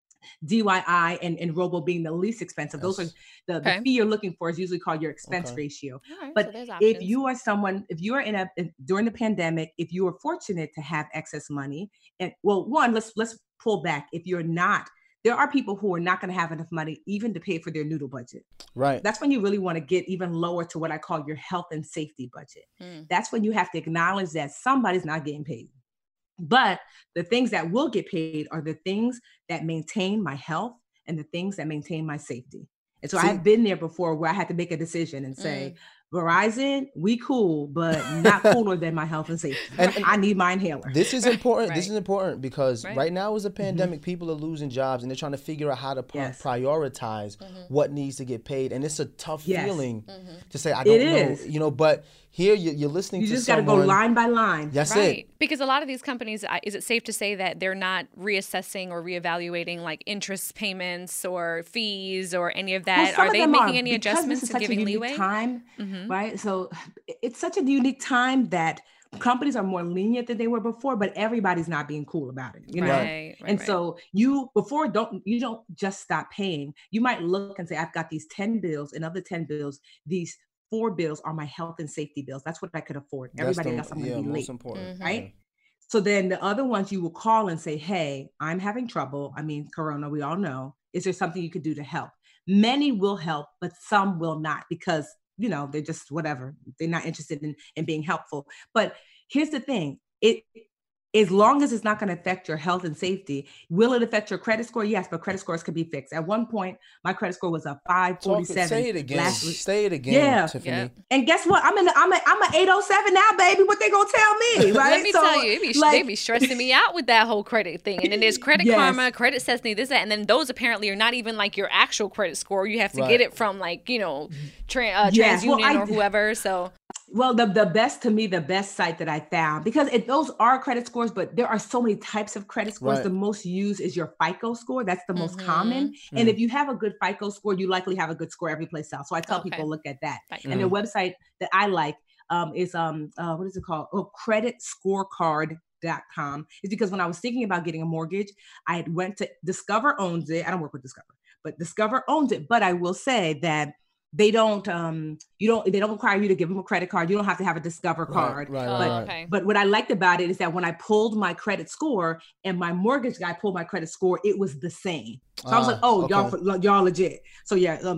DYI and Robo being the least expensive. Those are the fee you're looking for is usually called your expense ratio. Right, but so if you are someone, if you are during the pandemic, if you are fortunate to have excess money, and let's pull back. If you're not there are people who are not going to have enough money even to pay for their noodle budget. Right. That's when you really want to get even lower to what I call your health and safety budget. That's when you have to acknowledge that somebody's not getting paid. But the things that will get paid are the things that maintain my health and the things that maintain my safety. And so I've been there before where I had to make a decision and say, Verizon, we cool, but not cooler than my health and safety. And I need my inhaler. This is important. Right. This is important because right now is a pandemic. People are losing jobs and they're trying to figure out how to prioritize what needs to get paid. And it's a tough feeling to say, I don't know, you know, but here you're listening to someone. You just got to go line by line. That's it. Because a lot of these companies, is it safe to say that they're not reassessing or reevaluating like interest payments or fees or any of that? Well, are they making any adjustments and giving leeway? Time, right? So it's such a unique time that companies are more lenient than they were before, but everybody's not being cool about it, you know? Right, so you don't just stop paying. You might look and say, I've got these 10 bills, and of the 10 bills, these 4 bills are my health and safety bills. That's what I could afford. Everybody else, I'm going to be late, important. Right? So then the other ones you will call and say, hey, I'm having trouble. I mean, Corona, we all know. Is there something you could do to help? Many will help, but some will not because, you know, they're just whatever. They're not interested in being helpful. But here's the thing. As long as it's not going to affect your health and safety, will it affect your credit score? Yes, but credit scores can be fixed. At one point, my credit score was a 547. Say it again. Say it again, Tiffany. Yeah. And guess what? I'm a 807 now, baby. What they gonna tell me, right? Let me tell you, they be stressing me out with that whole credit thing. And then there's Credit Karma, Credit Sesame, this, that, and then those apparently are not even like your actual credit score. You have to get it from like, you know, TransUnion or whoever. So. Well, the best site that I found, because those are credit scores, but there are so many types of credit scores. Right. The most used is your FICO score. That's the most common. And if you have a good FICO score, you likely have a good score every place else. So I tell people, look at that. And the website that I like is, what is it called? Oh, creditscorecard.com. It's because when I was thinking about getting a mortgage, I went to Discover owns it. I don't work with Discover, but Discover owns it. But I will say that they don't require you to give them a credit card. You don't have to have a Discover card. But what I liked about it is that when I pulled my credit score and my mortgage guy pulled my credit score, it was the same. So I was like, y'all legit. So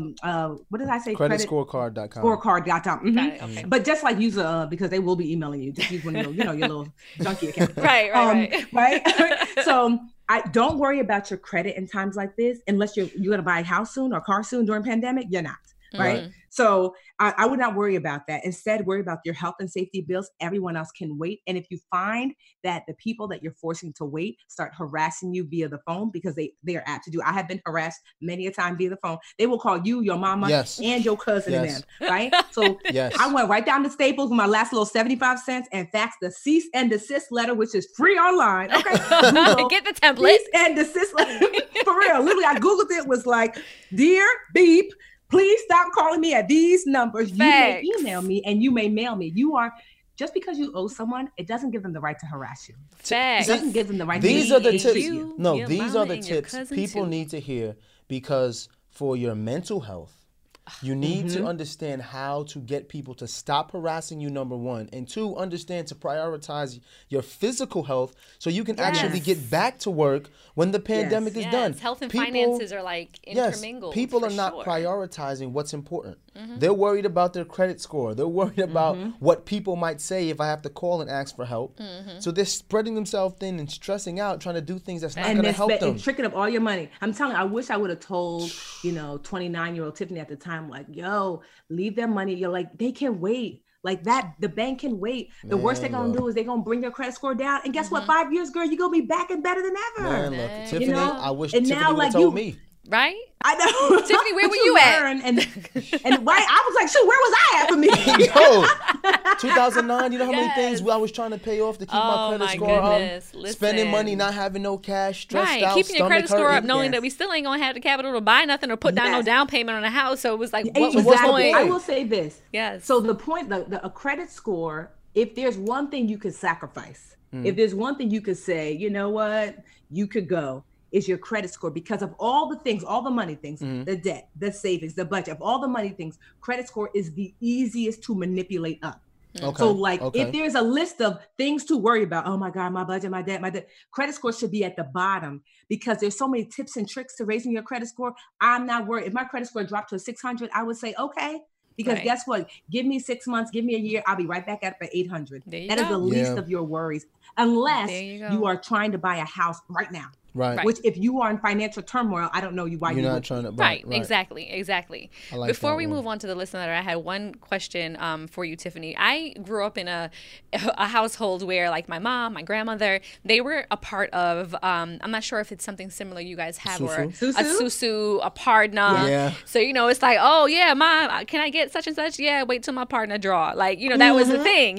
what did I say? Creditscorecard.com. Scorecard.com. Okay. But just like use because they will be emailing you. Just use one of your little junkie account. Right. So I don't worry about your credit in times like this, unless you're going to buy a house soon or car soon during pandemic. You're not. Right. So I would not worry about that. Instead, worry about your health and safety bills. Everyone else can wait. And if you find that the people that you're forcing to wait start harassing you via the phone, because they are apt to do. I have been harassed many a time via the phone. They will call you, your mama, and your cousin and them. Right. So I went right down to Staples with my last little 75 cents and faxed the cease and desist letter, which is free online. Okay. Google, get the template. Cease and desist letter. For real. Literally, I Googled it, was like, dear beep, please stop calling me at these numbers. You may email me and you may mail me. Just because you owe someone, it doesn't give them the right to harass you. It doesn't give them the right to These are the tips. No, these are the tips people need to hear, because for your mental health, you need to understand how to get people to stop harassing you, number one. And two, understand to prioritize your physical health so you can actually get back to work when the pandemic is done. Health and finances are like intermingled. People are not prioritizing what's important. They're worried about their credit score. They're worried about what people might say if I have to call and ask for help. So they're spreading themselves thin and stressing out, trying to do things that's not going to help them. And tricking up all your money. I'm telling you, I wish I would have told, 29-year-old Tiffany at the time, like, yo, leave their money. You're like, they can wait. Like that, the bank can wait. The worst they're going to do is they're going to bring your credit score down. And guess what? 5 years, girl, you're going to be back and better than ever. Man, look, Tiffany, I wish Tiffany would have told me. Right? I know. Tiffany, where were you at? And right, I was like, shoot, where was I at for me? Yo, 2009, you know how many things I was trying to pay off to keep my credit score up? Spending money, not having no cash, stressed out, keeping your credit score up, knowing that we still ain't going to have the capital to buy nothing or put down no down payment on a house. So it was like, what was the point? I will say this. Yes. So the point, a credit score, if there's one thing you could sacrifice, if there's one thing you could say, you know what, you could go, is your credit score, because of all the things, all the money things, the debt, the savings, the budget, of all the money things, credit score is the easiest to manipulate up. Okay. So like Okay. if there's a list of things to worry about, oh my God, my budget, my debt, credit score should be at the bottom because there's so many tips and tricks to raising your credit score. I'm not worried. If my credit score dropped to a 600, I would say, okay. Because Right. guess what? Give me 6 months, give me a year. I'll be right back up at 800. That is the least of your worries. Unless you are trying to buy a house right now. Right. Which if you are in financial turmoil, I don't know why you're you not would. trying to. Right. Exactly. I like Before that we one. move on to the listener letter, I had one question for you, Tiffany. I grew up in a household where, like, my mom, my grandmother, they were a part of. I'm not sure if it's something similar you guys have, or a susu, a partner. Yeah. So it's like, oh yeah, mom, can I get such and such? Yeah, wait till my partner draw. Like, that was the thing.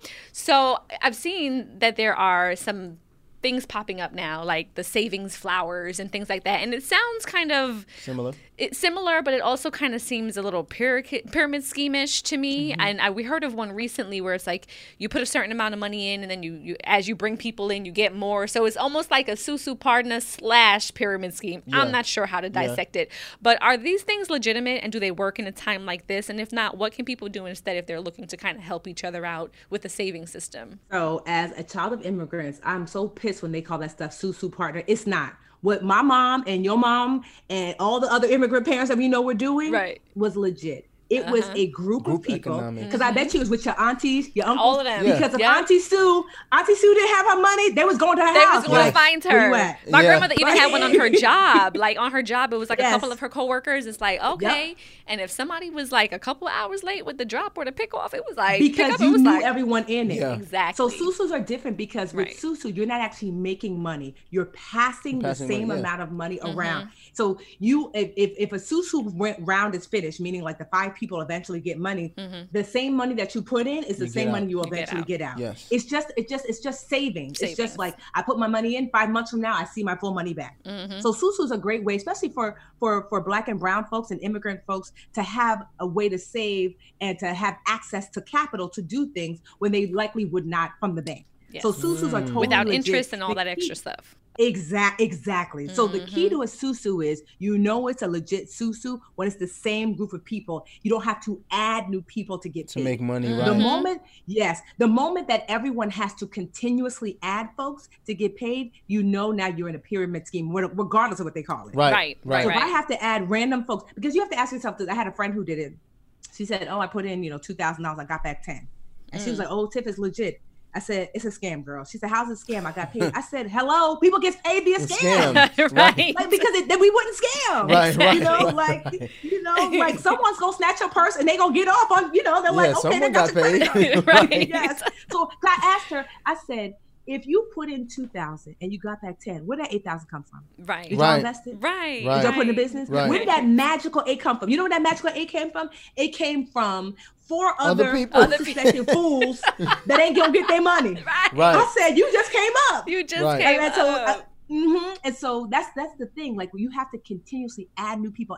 So I've seen that there are some things popping up now, like the savings flowers and things like that. And it sounds kind of similar, but it also kind of seems a little pyramid scheme-ish to me. Mm-hmm. And we heard of one recently where it's like you put a certain amount of money in, and then you as you bring people in, you get more. So it's almost like a susu partner / pyramid scheme. Yeah. I'm not sure how to dissect it. But are these things legitimate, and do they work in a time like this? And if not, what can people do instead if they're looking to kind of help each other out with a saving system? So as a child of immigrants, I'm so pissed when they call that stuff susu partner. It's not. What my mom and your mom and all the other immigrant parents that we know were doing was legit. It was a group of people, because I bet you it was with your aunties, your uncles, all of them. Because if Auntie Sue didn't have her money, they was going to her house. They was going to find her. My grandmother even had one on her job. Like on her job, it was like a couple of her coworkers. It's like, okay. And if somebody was like a couple hours late with the drop or the pick off, it was like, because you knew everyone in it. Yeah. Exactly. So susus are different because with susu, you're not actually making money. You're passing the same amount of money around. So if a susu round is finished, meaning like the 5 people eventually get money, the same money that you put in is the same money you eventually get out. Yes. It's just savings. It's just like I put my money in, 5 months from now I see my full money back. So susu is a great way, especially for Black and brown folks and immigrant folks, to have a way to save and to have access to capital to do things when they likely would not from the bank. Yes. So susus are totally without legit. interest and all that extra stuff. Exactly. So the key to a susu is it's a legit susu when it's the same group of people. You don't have to add new people to get paid. To make money, right? The moment that everyone has to continuously add folks to get paid, now you're in a pyramid scheme, regardless of what they call it. Right. So if I have to add random folks, because you have to ask yourself, I had a friend who did it. She said, I put in, $2,000, I got back 10. And she was like, oh, Tiff is legit. I said, it's a scam, girl. She said, how's it a scam? I got paid. I said, hello, people get paid via scam. Right. Like, because then we wouldn't scam. Right. Like someone's going to snatch your purse and they going to get off on, they're like, okay, they got your credit. Right. Yes. So I asked her, I said, if you put in 2,000 and you got back 10, where did that 8,000 come from? Right. Did y'all invest it? Right. Did y'all put in the business? Right. Where did that magical 8 come from? You know where that magical 8 came from? It came from 4 Other other people. unsuspecting fools that ain't gonna get their money. Right. I said, you just came up. You just Right. came And so, up. And so that's the thing. Like, you have to continuously add new people.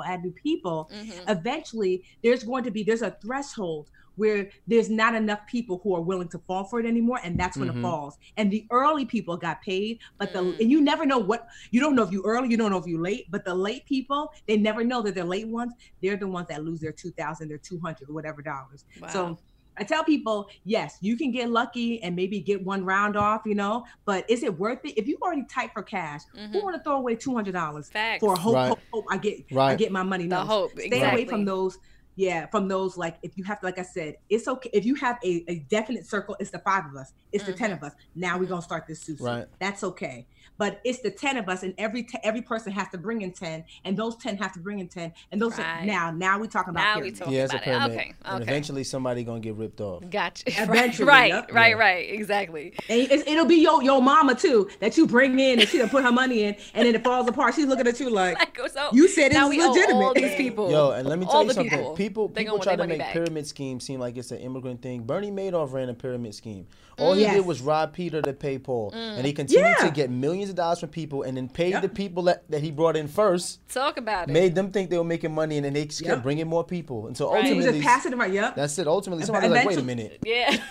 Eventually, there's a threshold where there's not enough people who are willing to fall for it anymore, and that's when it falls. And the early people got paid, but and you never know you don't know if you early, you don't know if you late, but the late people, they never know that they're late ones. They're the ones that lose their 2,000, their 200, or whatever dollars. Wow. So I tell people, yes, you can get lucky and maybe get one round off, but is it worth it? If you already tight for cash, who want to throw away $200 for hope I get my money? The No, hope, stay away from those. Yeah, from those, like, if you have to, like I said, it's okay. If you have a definite circle, it's the 5 of us, it's the 10 of us. Now we're going to start this susu. Right. That's okay. But it's the 10 of us, and every person has to bring in 10, and those 10 have to bring in 10, and those now we're talking about pyramid. It's a pyramid. Okay. And eventually somebody gonna get ripped off. Gotcha. Eventually, Right. Exactly. And it'll be your mama too that you bring in, and she done put her money in, and then it falls apart. She's looking at you like So you said it now was we legitimate. owe all these people. Yo, and let me tell you something. People gonna try want to their make money back. pyramid schemes seem like it's an immigrant thing. Bernie Madoff ran a pyramid scheme. All he did was rob Peter to pay Paul, and he continued to get millions of dollars from people, and then paid the people that he brought in first. Talk about it. Made them think they were making money, and then they just kept bringing more people. And so He ultimately, was just passing it around. that's it. Ultimately, somebody was like, wait a minute. Yeah.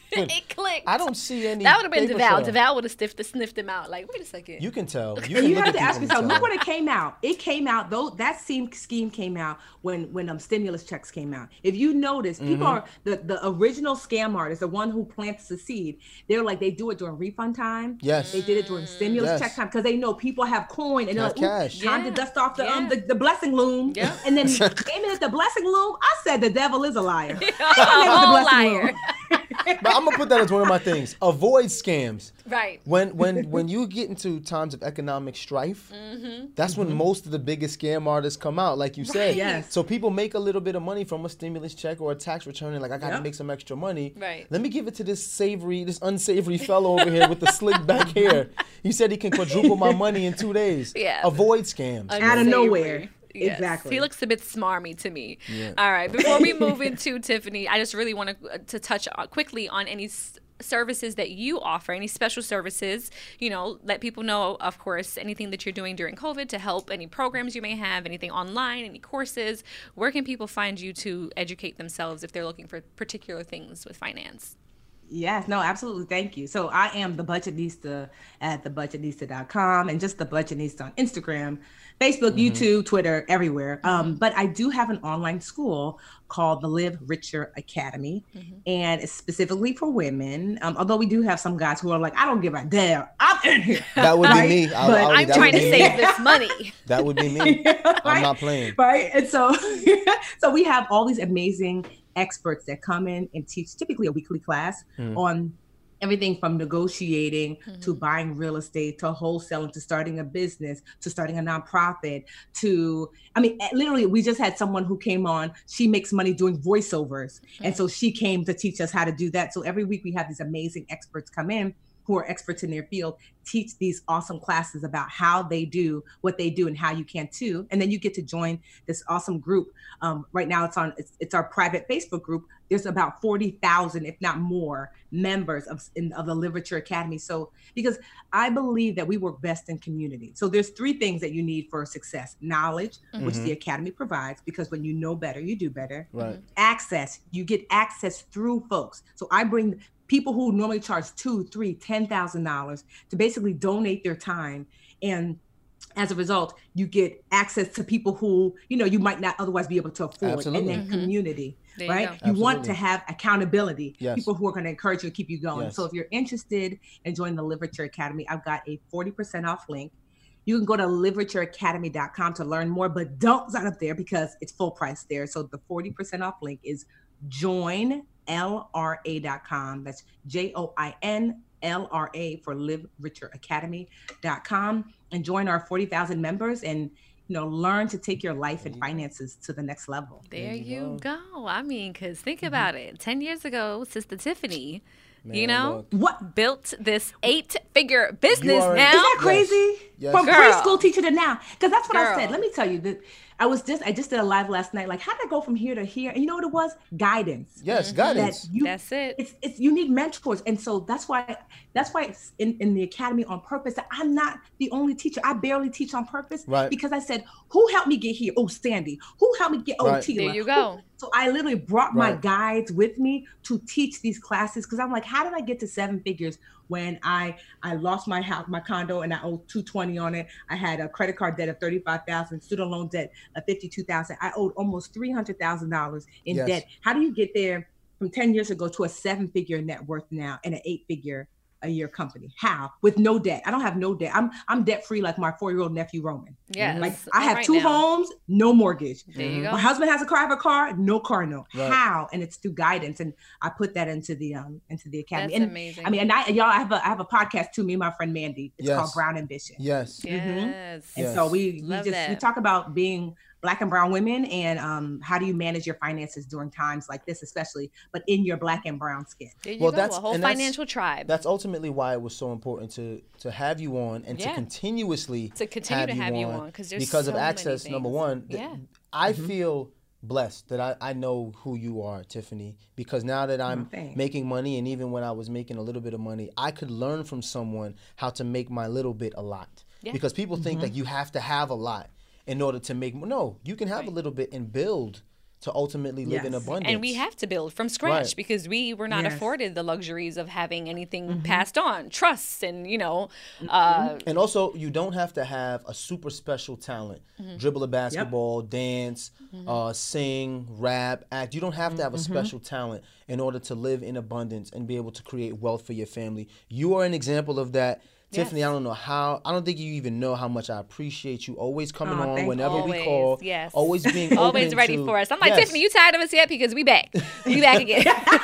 It clicked. I don't see any. That would have been paper DeVal. trail. DeVal would have sniffed him out. Like, wait a second. You can tell. And can you look have to at ask people yourself, and look tell. when it came out. It came out, though, that scheme came out when stimulus checks came out. If you notice, people are the original scam artists, the one who plants the seed. They're like, they do it during refund time. Yes. They did it during stimulus Yes. check time because they know people have coin and they're Have like, ooh, cash. time to Yeah. dust off Yeah. the blessing loom. Yeah. And then aiming at the blessing loom, I said the devil is a liar. Oh, liar. But I'm gonna put that as one of my things. Avoid scams. Right. When you get into times of economic strife, that's when most of the biggest scam artists come out, like you said. Yes. So people make a little bit of money from a stimulus check or a tax return, and like, I gotta make some extra money. Right. Let me give it to this unsavory fellow over here with the slick back hair. He said he can quadruple my money in 2 days. Yeah. Avoid scams. Out of Unsavory. nowhere. Yes. Exactly. He looks a bit smarmy to me. Yeah. All right. Before we move into Tiffany, I just really want to touch quickly on any services that you offer, any special services, let people know, of course, anything that you're doing during COVID to help, any programs you may have, anything online, any courses. Where can people find you to educate themselves if they're looking for particular things with finance? Yes, no, absolutely. Thank you. So I am the Budgetnista at thebudgetnista.com and just the Budgetnista on Instagram, Facebook, YouTube, Twitter, everywhere. But I do have an online school called the Live Richer Academy, and it's specifically for women. Although we do have some guys who are like, I don't give a damn, I'm in here. That would be me. I'm trying to save this money. That would be me. I'm not playing. Right. And so, so we have all these amazing experts that come in and teach typically a weekly class on everything from negotiating to buying real estate to wholesaling to starting a business to starting a nonprofit to, literally we just had someone who came on, she makes money doing voiceovers. And so she came to teach us how to do that. So every week we have these amazing experts come in who are experts in their field, teach these awesome classes about how they do what they do and how you can too. And then you get to join this awesome group. Right now it's our private Facebook group. There's about 40,000, if not more, members of the Live Richer Academy. So, because I believe that we work best in community. So there's 3 things that you need for success: knowledge, which the Academy provides, because when you know better, you do better. Right. Access, you get access through folks. So I bring people who normally charge $2,000, $3,000, $10,000 to basically donate their time. And as a result, you get access to people who, you might not otherwise be able to afford. Absolutely. And then community, There you right? go. You want Absolutely. to have accountability, Yes. people who are going to encourage you and keep you going. Yes. So if you're interested in joining the Live Richer Academy, I've got a 40% off link. You can go to livericheracademy.com to learn more, but don't sign up there because it's full price there. So the 40% off link is joinlra.com. That's JOINLRA for livericheracademy.com, and join our 40,000 members and learn to take your life and finances to the next level. There you go. Because think about it. 10 years ago, Sister Tiffany, look. What? built this 8-figure business are- now. Isn't that crazy? Yes. From Girl. preschool teacher to now. Because that's what I Girl. said. Let me tell you that I just did a live last night. Like, how did I go from here to here? And you know what it was? Guidance. Yes, guidance. That's it. It's you need mentors. And so that's why it's in the academy on purpose that I'm not the only teacher. I barely teach on purpose. Right. Because I said, who helped me get here? Oh, Sandy. Who helped me get Right. Tila? There you go. So I literally brought my Right. guides with me to teach these classes because I'm like, how did I get to 7 figures when I lost my house, my condo, and I owed $220 on it? I had a credit card debt of $35,000, student loan debt of $52,000. I owed almost $300,000 in Yes. debt. How do you get there from 10 years ago to a 7-figure net worth now and an 8-figure a year company? How? With no debt. I don't have no debt. I'm debt free like my 4-year-old nephew Roman. Yes. Like I have Right 2 now. homes, no mortgage. There you go. My husband has a car, I have a car, no car note. Right. How? And it's through guidance, and I put that into the academy. That's and amazing. and I have a podcast too. Me and my friend Mandy. It's Yes. called Brown Ambition. Yes. Yes. And Yes. so we Love we that. talk about being Black and brown women and how do you manage your finances during times like this, especially, but in your Black and brown skin. There you Well, go. that's- A whole and that's- financial tribe. That's ultimately why it was so important to have you on and Yeah. to continuously To continue to have you on, 'cause there's because so of many access. Number things. one, Yeah. I feel blessed that I know who you are, Tiffany, because now that I'm thanks. making money, and even when I was making a little bit of money, I could learn from someone how to make my little bit a lot. Yeah. Because people think that you have to have a lot in order to make. No, you can have a little bit and build to ultimately live in Yes. abundance. And we have to build from scratch Right. because we were not Yes. afforded the luxuries of having anything passed on, trusts, and And also, you don't have to have a super special talent. Dribble a basketball, dance, sing, rap, act. You don't have to have a special talent in order to live in abundance and be able to create wealth for your family. You are an example of that. Tiffany, I don't think you even know how much I appreciate you always coming on whenever we call. Yes. Always being always open ready to- for us. I'm like, Yes. Tiffany, you tired of us yet? Because we back. We back again.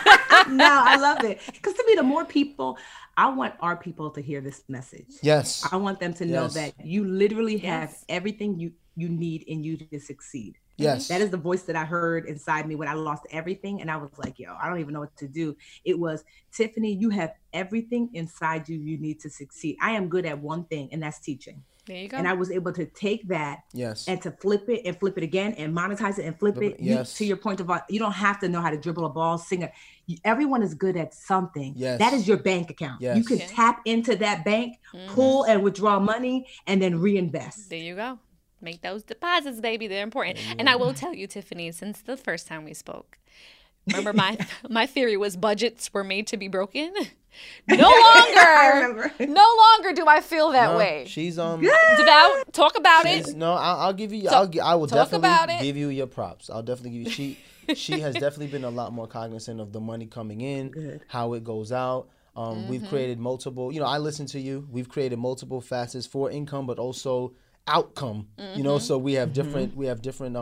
No, I love it. Because to me, the more people, I want our people to hear this message. Yes. I want them to know Yes. that you literally have Yes. everything you need in you to succeed. Yes. That is the voice that I heard inside me when I lost everything. And I was like, yo, I don't even know what to do. It was, Tiffany, you have everything inside you need to succeed. I am good at one thing, and that's teaching. There you go. And I was able to take that Yes. and to flip it again and monetize it and flip it. Yes. To your point of, you don't have to know how to dribble a ball, sing it. Everyone is good at something. Yes. That is your bank account. Yes. You can Yeah. tap into that bank, pull and withdraw money, and then reinvest. There you go. Make those deposits, baby. They're important. And I will tell you, Tiffany, since the first time we spoke, remember my theory was budgets were made to be broken. No longer. No longer do I feel that No, way. She's Devout, talk about it. No, I'll give you. I will talk about definitely it. give you your props. I'll definitely give you. She has definitely been a lot more cognizant of the money coming in, how it goes out. We've created multiple. I listen to you. We've created multiple facets for income, but also outcome. So we have different. We have different.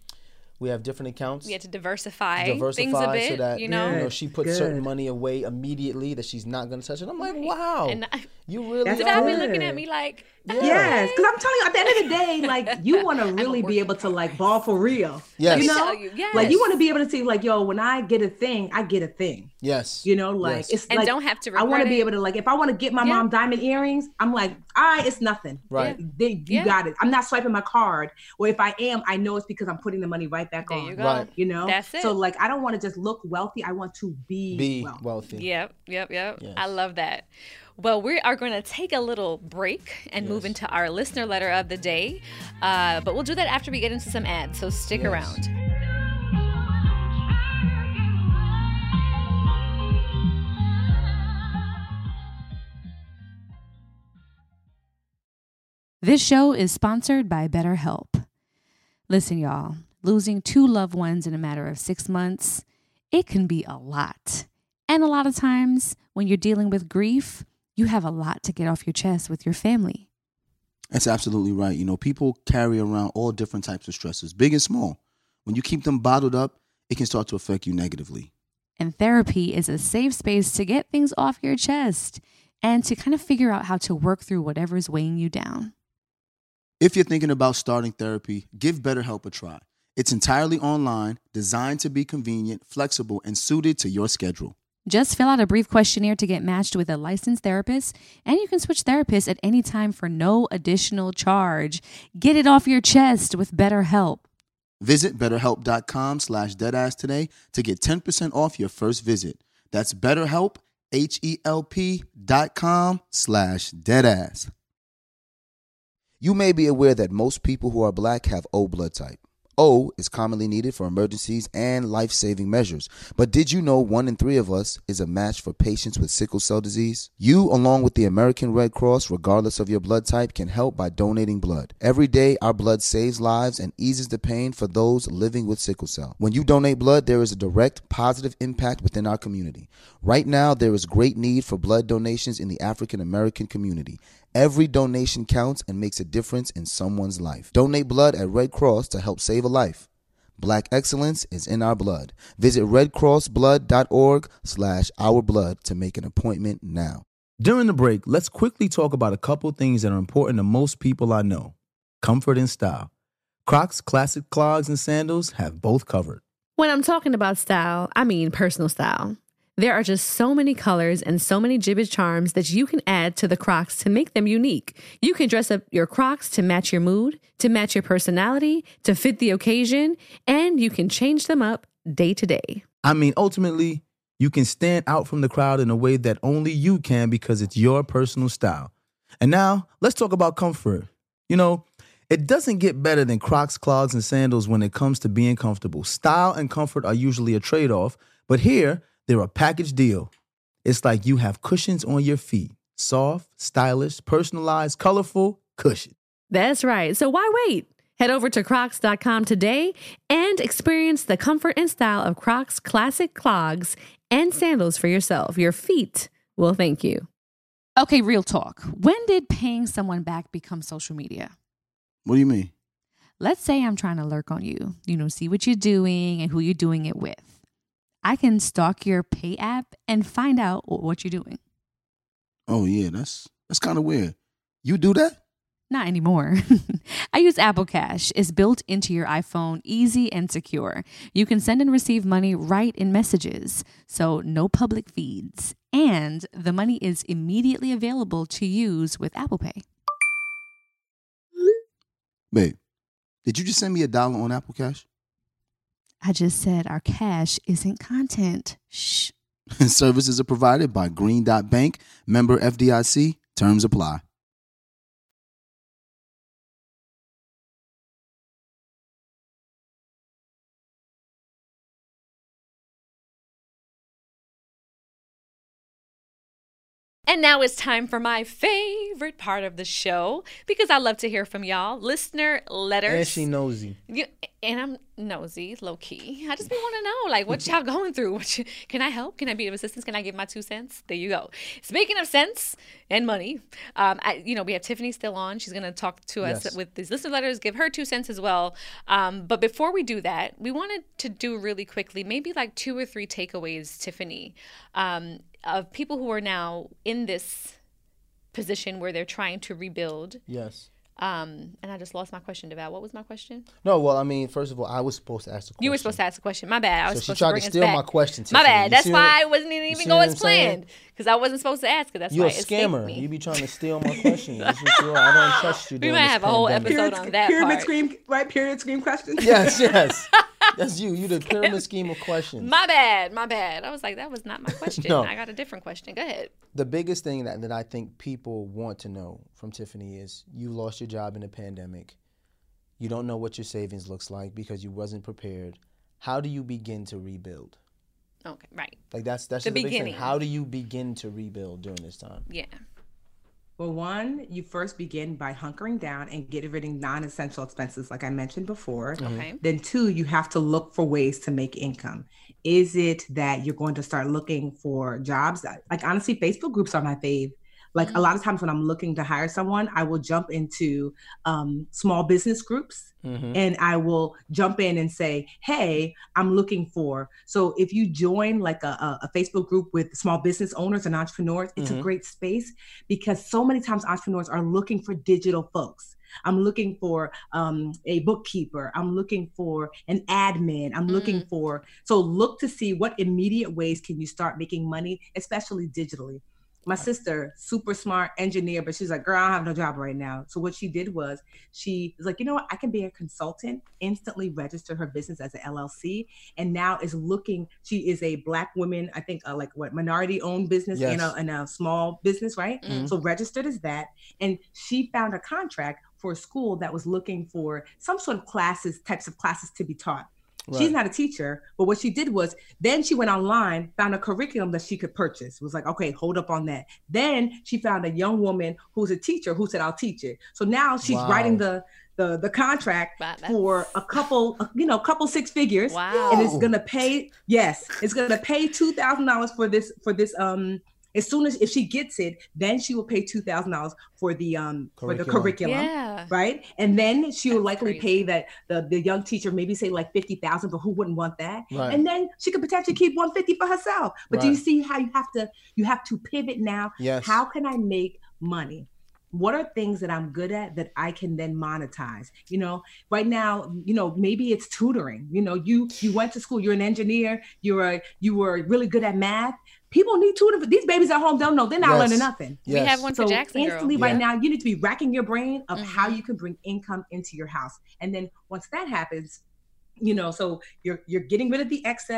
We have different accounts. We had to diversify things a bit, so that she puts Good. certain money away immediately that she's not going to touch it. I'm like, wow, And you really That's Did are. I be good. looking at me like, Yes, because I'm telling you, at the end of the day, like, you want to really be able to like ball for real. Yes. You Let me know, tell you, yes. like you want to be able to see, like, yo, when I get a thing, I get a thing. Yes. Like Yes. it's And like don't have to I want regret to be it. able to, like, if I want to get my Yeah. mom diamond earrings, I'm like, all right, it's nothing. Right. You Yeah. got it. I'm not swiping my card, or if I am, I know it's because I'm putting the money right back there on. you go. Right. You know, That's it. So like, I don't want to just look wealthy. I want to be wealthy. Yep. Yes. I love that. Well, we are going to take a little break and move into our listener letter of the day. But we'll do that after we get into some ads. So stick around. This show is sponsored by BetterHelp. Listen, y'all, losing 2 loved ones in a matter of 6 months, it can be a lot. And a lot of times when you're dealing with grief, you have a lot to get off your chest with your family. That's absolutely right. People carry around all different types of stresses, big and small. When you keep them bottled up, it can start to affect you negatively. And therapy is a safe space to get things off your chest and to kind of figure out how to work through whatever's weighing you down. If you're thinking about starting therapy, give BetterHelp a try. It's entirely online, designed to be convenient, flexible, and suited to your schedule. Just fill out a brief questionnaire to get matched with a licensed therapist, and you can switch therapists at any time for no additional charge. Get it off your chest with BetterHelp. Visit BetterHelp.com/deadass today to get 10% off your first visit. That's BetterHelp, HELP.com/deadass. You may be aware that most people who are black have O blood type. O is commonly needed for emergencies and life-saving measures. But did you know 1 in 3 of us is a match for patients with sickle cell disease? You, along with the American Red Cross, regardless of your blood type, can help by donating blood. Every day, our blood saves lives and eases the pain for those living with sickle cell. When you donate blood, there is a direct positive impact within our community. Right now, there is great need for blood donations in the African American community. Every donation counts and makes a difference in someone's life. Donate blood at Red Cross to help save a life. Black excellence is in our blood. Visit redcrossblood.org/ourblood to make an appointment now. During the break, let's quickly talk about a couple things that are important to most people I know. Comfort and style. Crocs classic clogs and sandals have both covered. When I'm talking about style, I mean personal style. There are just so many colors and so many Jibbitz charms that you can add to the Crocs to make them unique. You can dress up your Crocs to match your mood, to match your personality, to fit the occasion, and you can change them up day to day. I mean, ultimately, you can stand out from the crowd in a way that only you can because it's your personal style. And now, let's talk about comfort. It doesn't get better than Crocs, clogs, and sandals when it comes to being comfortable. Style and comfort are usually a trade-off, but here, they're a package deal. It's like you have cushions on your feet. Soft, stylish, personalized, colorful cushion. That's right. So why wait? Head over to crocs.com today and experience the comfort and style of Crocs classic clogs and sandals for yourself. Your feet will thank you. Okay, real talk. When did paying someone back become social media? What do you mean? Let's say I'm trying to lurk on you, see what you're doing and who you're doing it with. I can stalk your pay app and find out what you're doing. Oh, yeah, that's kind of weird. You do that? Not anymore. I use Apple Cash. It's built into your iPhone, easy and secure. You can send and receive money right in messages, so no public feeds. And the money is immediately available to use with Apple Pay. Babe, did you just send me $1 on Apple Cash? I just said our cash isn't content. Shh. Services are provided by Green Dot Bank, member FDIC. Terms apply. And now it's time for my favorite part of the show, because I love to hear from y'all. Listener letters. And she nosy. And I'm nosy, low key. I just want to know, like, what y'all going through? Can I help? Can I be of assistance? Can I give my 2 cents? There you go. Speaking of sense and money, we have Tiffany still on. She's going to talk to us with these listener letters, give her 2 cents as well. But before we do that, we wanted to do really quickly, maybe like 2 or 3 takeaways, Tiffany, of people who are now in this position where they're trying to rebuild. Yes. And I just lost my question, Deval. What was my question? No, well, I mean, first of all, I was supposed to ask the question. You were supposed to ask the question. My bad. I was supposed she tried to bring to steal us back. my question, My Tiffany. bad. That's why I wasn't even going as planned. saying? Because I wasn't supposed to ask it. That's You're why a it escaped scammer. me. You be trying to steal my question. That's what you are. I don't trust you. We during might this have a whole pandemic. episode on that pyramid part. scheme, right? Pyramid scheme questions. Yes. That's you. You the pyramid scheme of questions. My bad. I was like, that was not my question. No. I got a different question. Go ahead. The biggest thing that I think people want to know from Tiffany is you lost your job in the pandemic. You don't know what your savings looks like because you wasn't prepared. How do you begin to rebuild? Okay, right. Like that's the big thing. How do you begin to rebuild during this time? Yeah. Well, one, you first begin by hunkering down and getting rid of non-essential expenses, like I mentioned before. Okay. Then 2, you have to look for ways to make income. Is it that you're going to start looking for jobs? Like, honestly, Facebook groups are my fave. Like a lot of times when I'm looking to hire someone, I will jump into small business groups and I will jump in and say, hey, I'm looking for. So if you join like a Facebook group with small business owners and entrepreneurs, it's a great space because so many times entrepreneurs are looking for digital folks. I'm looking for a bookkeeper. I'm looking for an admin. I'm looking for, so look to see what immediate ways can you start making money, especially digitally. My sister, super smart engineer, but she's like, girl, I don't have no job right now. So what she did was she was like, you know what? I can be a consultant, instantly register her business as an LLC. And now is looking, she is a Black woman, I think minority owned business in a small business, right? So registered as that. And she found a contract for a school that was looking for some sort of types of classes to be taught. Right. She's not a teacher, but what she did was then she went online, found a curriculum that she could purchase. It was like, okay, hold up on that. Then she found a young woman who's a teacher who said, I'll teach it. So now she's writing the contract for a couple 6 figures. Wow. And it's going to pay, it's going to pay $2,000 for this, as soon as if she gets it, then she will pay $2,000 for the curriculum, right? And then she will likely pay that the young teacher maybe say like $50,000, but who wouldn't want that? Right. And then she could potentially keep $150 for herself. But do you see how you have to pivot now? Yes. How can I make money? What are things that I'm good at that I can then monetize? Right now, maybe it's tutoring. You went to school, you're an engineer, you were really good at math. People need tutoring. These babies at home don't know. They're not learning nothing. We have one for Jackson instantly right now, you need to be racking your brain of how you can bring income into your house. And then once that happens, so you're getting rid of the excess.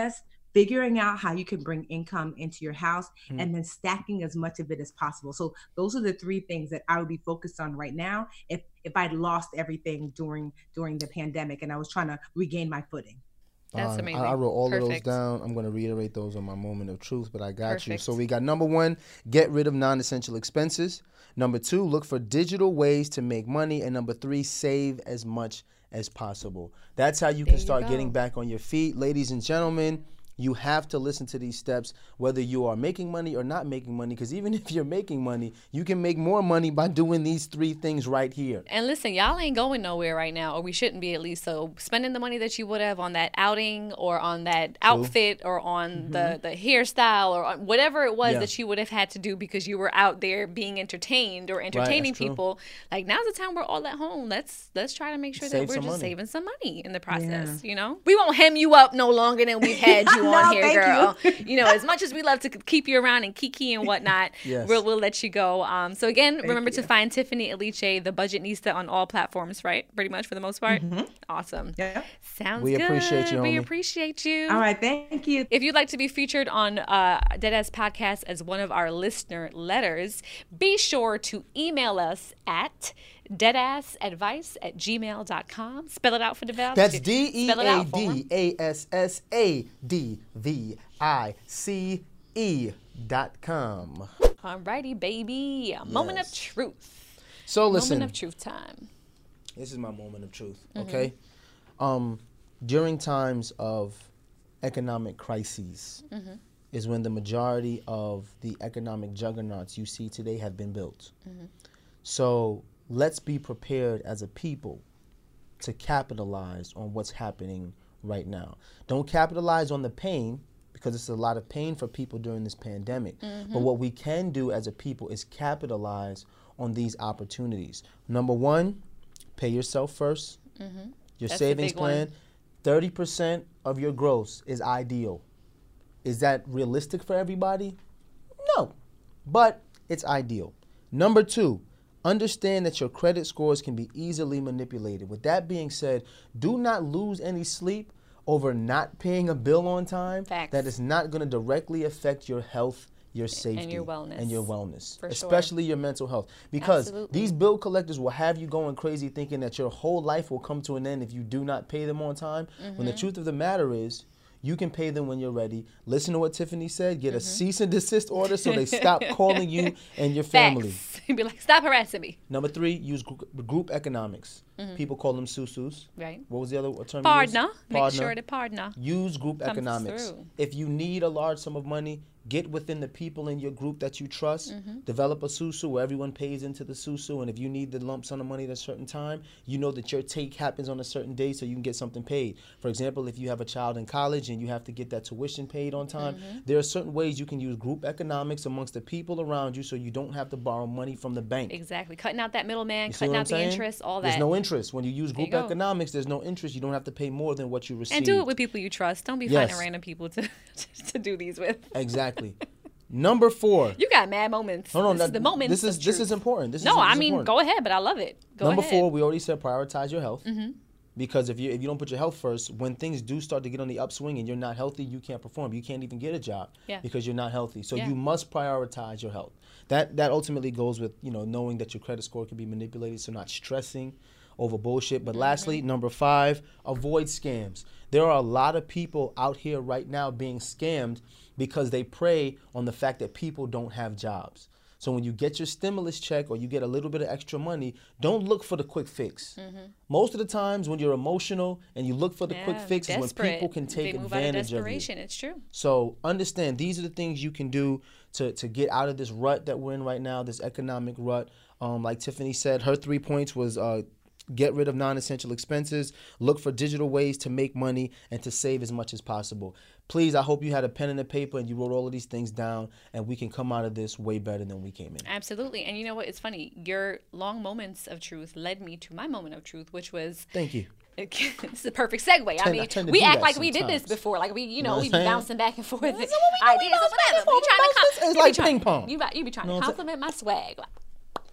figuring out how you can bring income into your house, and then stacking as much of it as possible. So those are the 3 things that I would be focused on right now if I'd lost everything during the pandemic and I was trying to regain my footing. That's amazing. I wrote all of those Perfect. down. I'm going to reiterate those on my moment of truth, but I got you. Perfect. So we got number 1, get rid of non-essential expenses. Number 2, look for digital ways to make money. And number 3, save as much as possible. That's how you can start getting back on your feet. Ladies and gentlemen, you have to listen to these steps, whether you are making money or not making money, because even if you're making money, you can make more money by doing these 3 things right here. And listen, y'all ain't going nowhere right now, or we shouldn't be at least. So spending the money that you would have on that outing or on that outfit or on the hairstyle or on whatever it was that you would have had to do because you were out there being entertained or entertaining people. Like, now's the time we're all at home. Let's try to make sure that we're just saving some money in the process, you know? We won't hem you up no longer than we've had you on here, girl. You know, as much as we love to keep you around and kiki and whatnot, we'll let you go. So again, remember to find Tiffany Aliche, the Budgetnista, on all platforms, right? Pretty much for the most part. Awesome. Yeah. Sounds We good. appreciate you, We homie. appreciate you. All right, thank you. If you'd like to be featured on Deadass Podcast as one of our listener letters, be sure to email us at deadassadvice@gmail.com. Spell it out for DeVal. That's Spell it out for him. Deadassadvice.com. Alrighty, baby. Moment of truth. So listen, Moment of truth time. this is my moment of truth, okay? During times of economic crises is when the majority of the economic juggernauts you see today have been built. So let's be prepared as a people to capitalize on what's happening right now. Don't capitalize on the pain, because it's a lot of pain for people during this pandemic. But what we can do as a people is capitalize on these opportunities. Number 1, pay yourself first. Your That's the savings big one. plan, 30% of your gross is ideal. Is that realistic for everybody? No, but it's ideal. Number 2, understand that your credit scores can be easily manipulated. With that being said, do not lose any sleep over not paying a bill on time. Facts. That is not going to directly affect your health, your safety, your wellness. and your wellness, For sure. especially your mental health. Because Absolutely. these bill collectors will have you going crazy thinking that your whole life will come to an end if you do not pay them on time. When the truth of the matter is, you can pay them when you're ready. Listen to what Tiffany said. Get a cease and desist order so they stop calling you and your family. Facts. Be like, stop harassing me. Number 3, use group economics. People call them susus. Right. What was the other term? Partner. you used? Make sure the partner. Use group comes economics. through. If you need a large sum of money, get within the people in your group that you trust. Develop a susu where everyone pays into the susu. And if you need the lump sum of money at a certain time, you know that your take happens on a certain day so you can get something paid. For example, if you have a child in college and you have to get that tuition paid on time, there are certain ways you can use group economics amongst the people around you so you don't have to borrow money from the bank. Exactly. Cutting out that middleman, You see cutting what I'm out the saying? interest, all that. There's no interest. When you use group you go. economics, there's no interest. You don't have to pay more than what you receive. And do it with people you trust. Don't be Yes. finding random people to do these with. Exactly. Number 4. You got mad moments. No, This is the moment. This is important. This No, is I mean, important. go ahead, but I love it. Go Number ahead. 4, we already said prioritize your health. Because if you don't put your health first, when things do start to get on the upswing and you're not healthy, you can't perform. You can't even get a job because you're not healthy. So you must prioritize your health. That ultimately goes with, knowing that your credit score can be manipulated, so not stressing over bullshit. But lastly, number 5, avoid scams. There are a lot of people out here right now being scammed because they prey on the fact that people don't have jobs. So when you get your stimulus check or you get a little bit of extra money, don't look for the quick fix. Most of the times when you're emotional and you look for the quick fix is when people can take they move advantage out of of you. desperation. It's true. So understand, these are the things you can do to get out of this rut that we're in right now, this economic rut. Like Tiffany said, her 3 points was get rid of non-essential expenses, look for digital ways to make money, and to save as much as possible. Please, I hope you had a pen and a paper and you wrote all of these things down, and we can come out of this way better than we came in. Absolutely. And you know what? It's funny. Your long moments of truth led me to my moment of truth, which was... Thank you. It's a perfect segue. I mean, tend to we do act that like we did this sometimes. before. Like we, know what we I'm be saying? bouncing back and forth. Ideas or bounce whatever. back and We forth. trying to It's you like be trying- ping pong. You be trying Know to what I'm compliment my swag.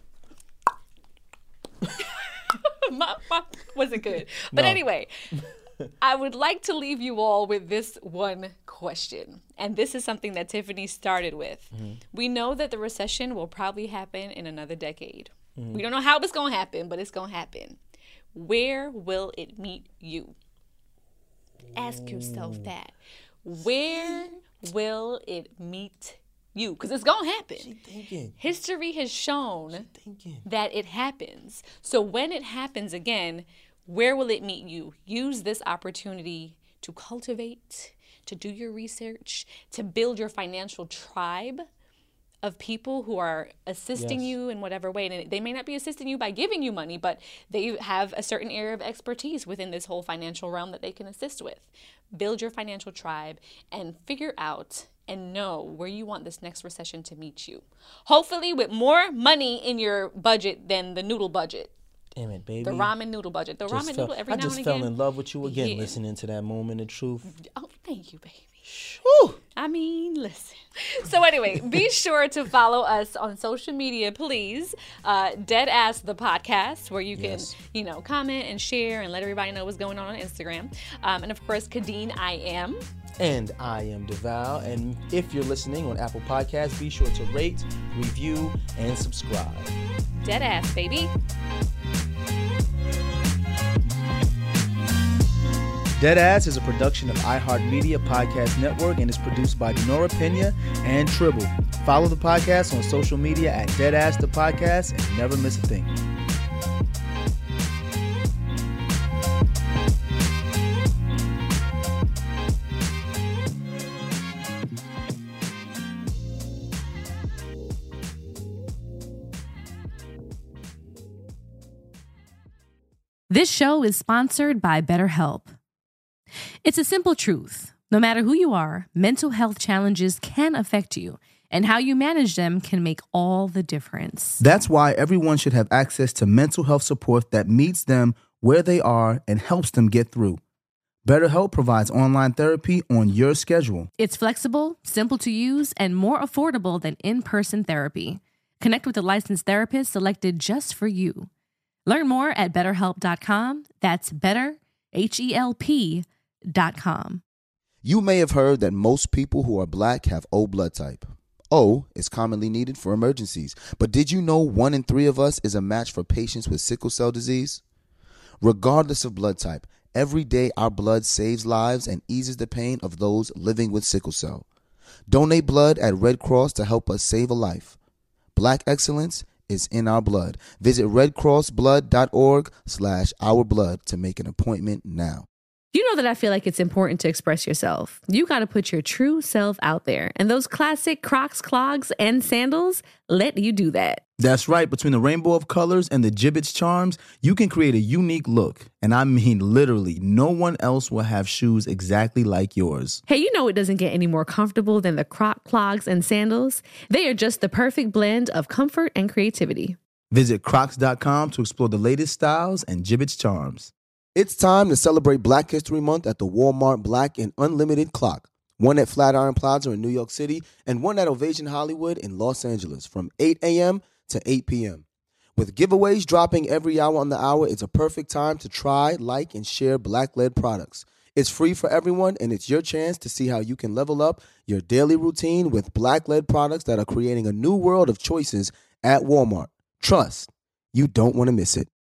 my wasn't good. But No. anyway, I would like to leave you all with this one question. And this is something that Tiffany started with. We know that the recession will probably happen in another decade. We don't know how it's going to happen, but it's going to happen. Where will it meet you? Ask yourself that. Where will it meet you? Because it's going to happen. History has shown that it happens. So when it happens again, where will it meet you? Use this opportunity to cultivate, to do your research, to build your financial tribe of people who are assisting you in whatever way. And they may not be assisting you by giving you money, but they have a certain area of expertise within this whole financial realm that they can assist with. Build your financial tribe and figure out and know where you want this next recession to meet you. Hopefully with more money in your budget than the noodle budget. Damn it, baby. The ramen noodle budget. The ramen noodle every now and again. I just fell in love with you again listening to that moment of truth. Oh, thank you, baby. Whew. I mean, listen. So anyway, be sure to follow us on social media, please. Deadass the podcast, where you can, comment and share and let everybody know what's going on Instagram. And of course, Kadeen, I am. And I am DeVal. And if you're listening on Apple Podcasts, be sure to rate, review, and subscribe. Deadass, baby. Deadass is a production of iHeartMedia Podcast Network and is produced by Denora Pena and Tribble. Follow the podcast on social media at Deadass the Podcast and never miss a thing. This show is sponsored by BetterHelp. It's a simple truth. No matter who you are, mental health challenges can affect you, and how you manage them can make all the difference. That's why everyone should have access to mental health support that meets them where they are and helps them get through. BetterHelp provides online therapy on your schedule. It's flexible, simple to use, and more affordable than in-person therapy. Connect with a licensed therapist selected just for you. Learn more at BetterHelp.com. That's better, HELP.com. You may have heard that most people who are black have O blood type. O is commonly needed for emergencies. But did you know 1 in 3 of us is a match for patients with sickle cell disease? Regardless of blood type, every day our blood saves lives and eases the pain of those living with sickle cell. Donate blood at Red Cross to help us save a life. Black excellence is in our blood. Visit redcrossblood.org/ourblood to make an appointment now. You know that I feel like it's important to express yourself. You got to put your true self out there. And those classic Crocs, clogs, and sandals let you do that. That's right. Between the rainbow of colors and the Jibbitz charms, you can create a unique look. And I mean, literally, no one else will have shoes exactly like yours. Hey, you know it doesn't get any more comfortable than the Croc, clogs, and sandals. They are just the perfect blend of comfort and creativity. Visit crocs.com to explore the latest styles and Jibbitz charms. It's time to celebrate Black History Month at the Walmart Black and Unlimited Clock. One at Flatiron Plaza in New York City and one at Ovation Hollywood in Los Angeles from 8 a.m. to 8 p.m. With giveaways dropping every hour on the hour, it's a perfect time to try, like, and share Black-led products. It's free for everyone, and it's your chance to see how you can level up your daily routine with Black-led products that are creating a new world of choices at Walmart. Trust, you don't want to miss it.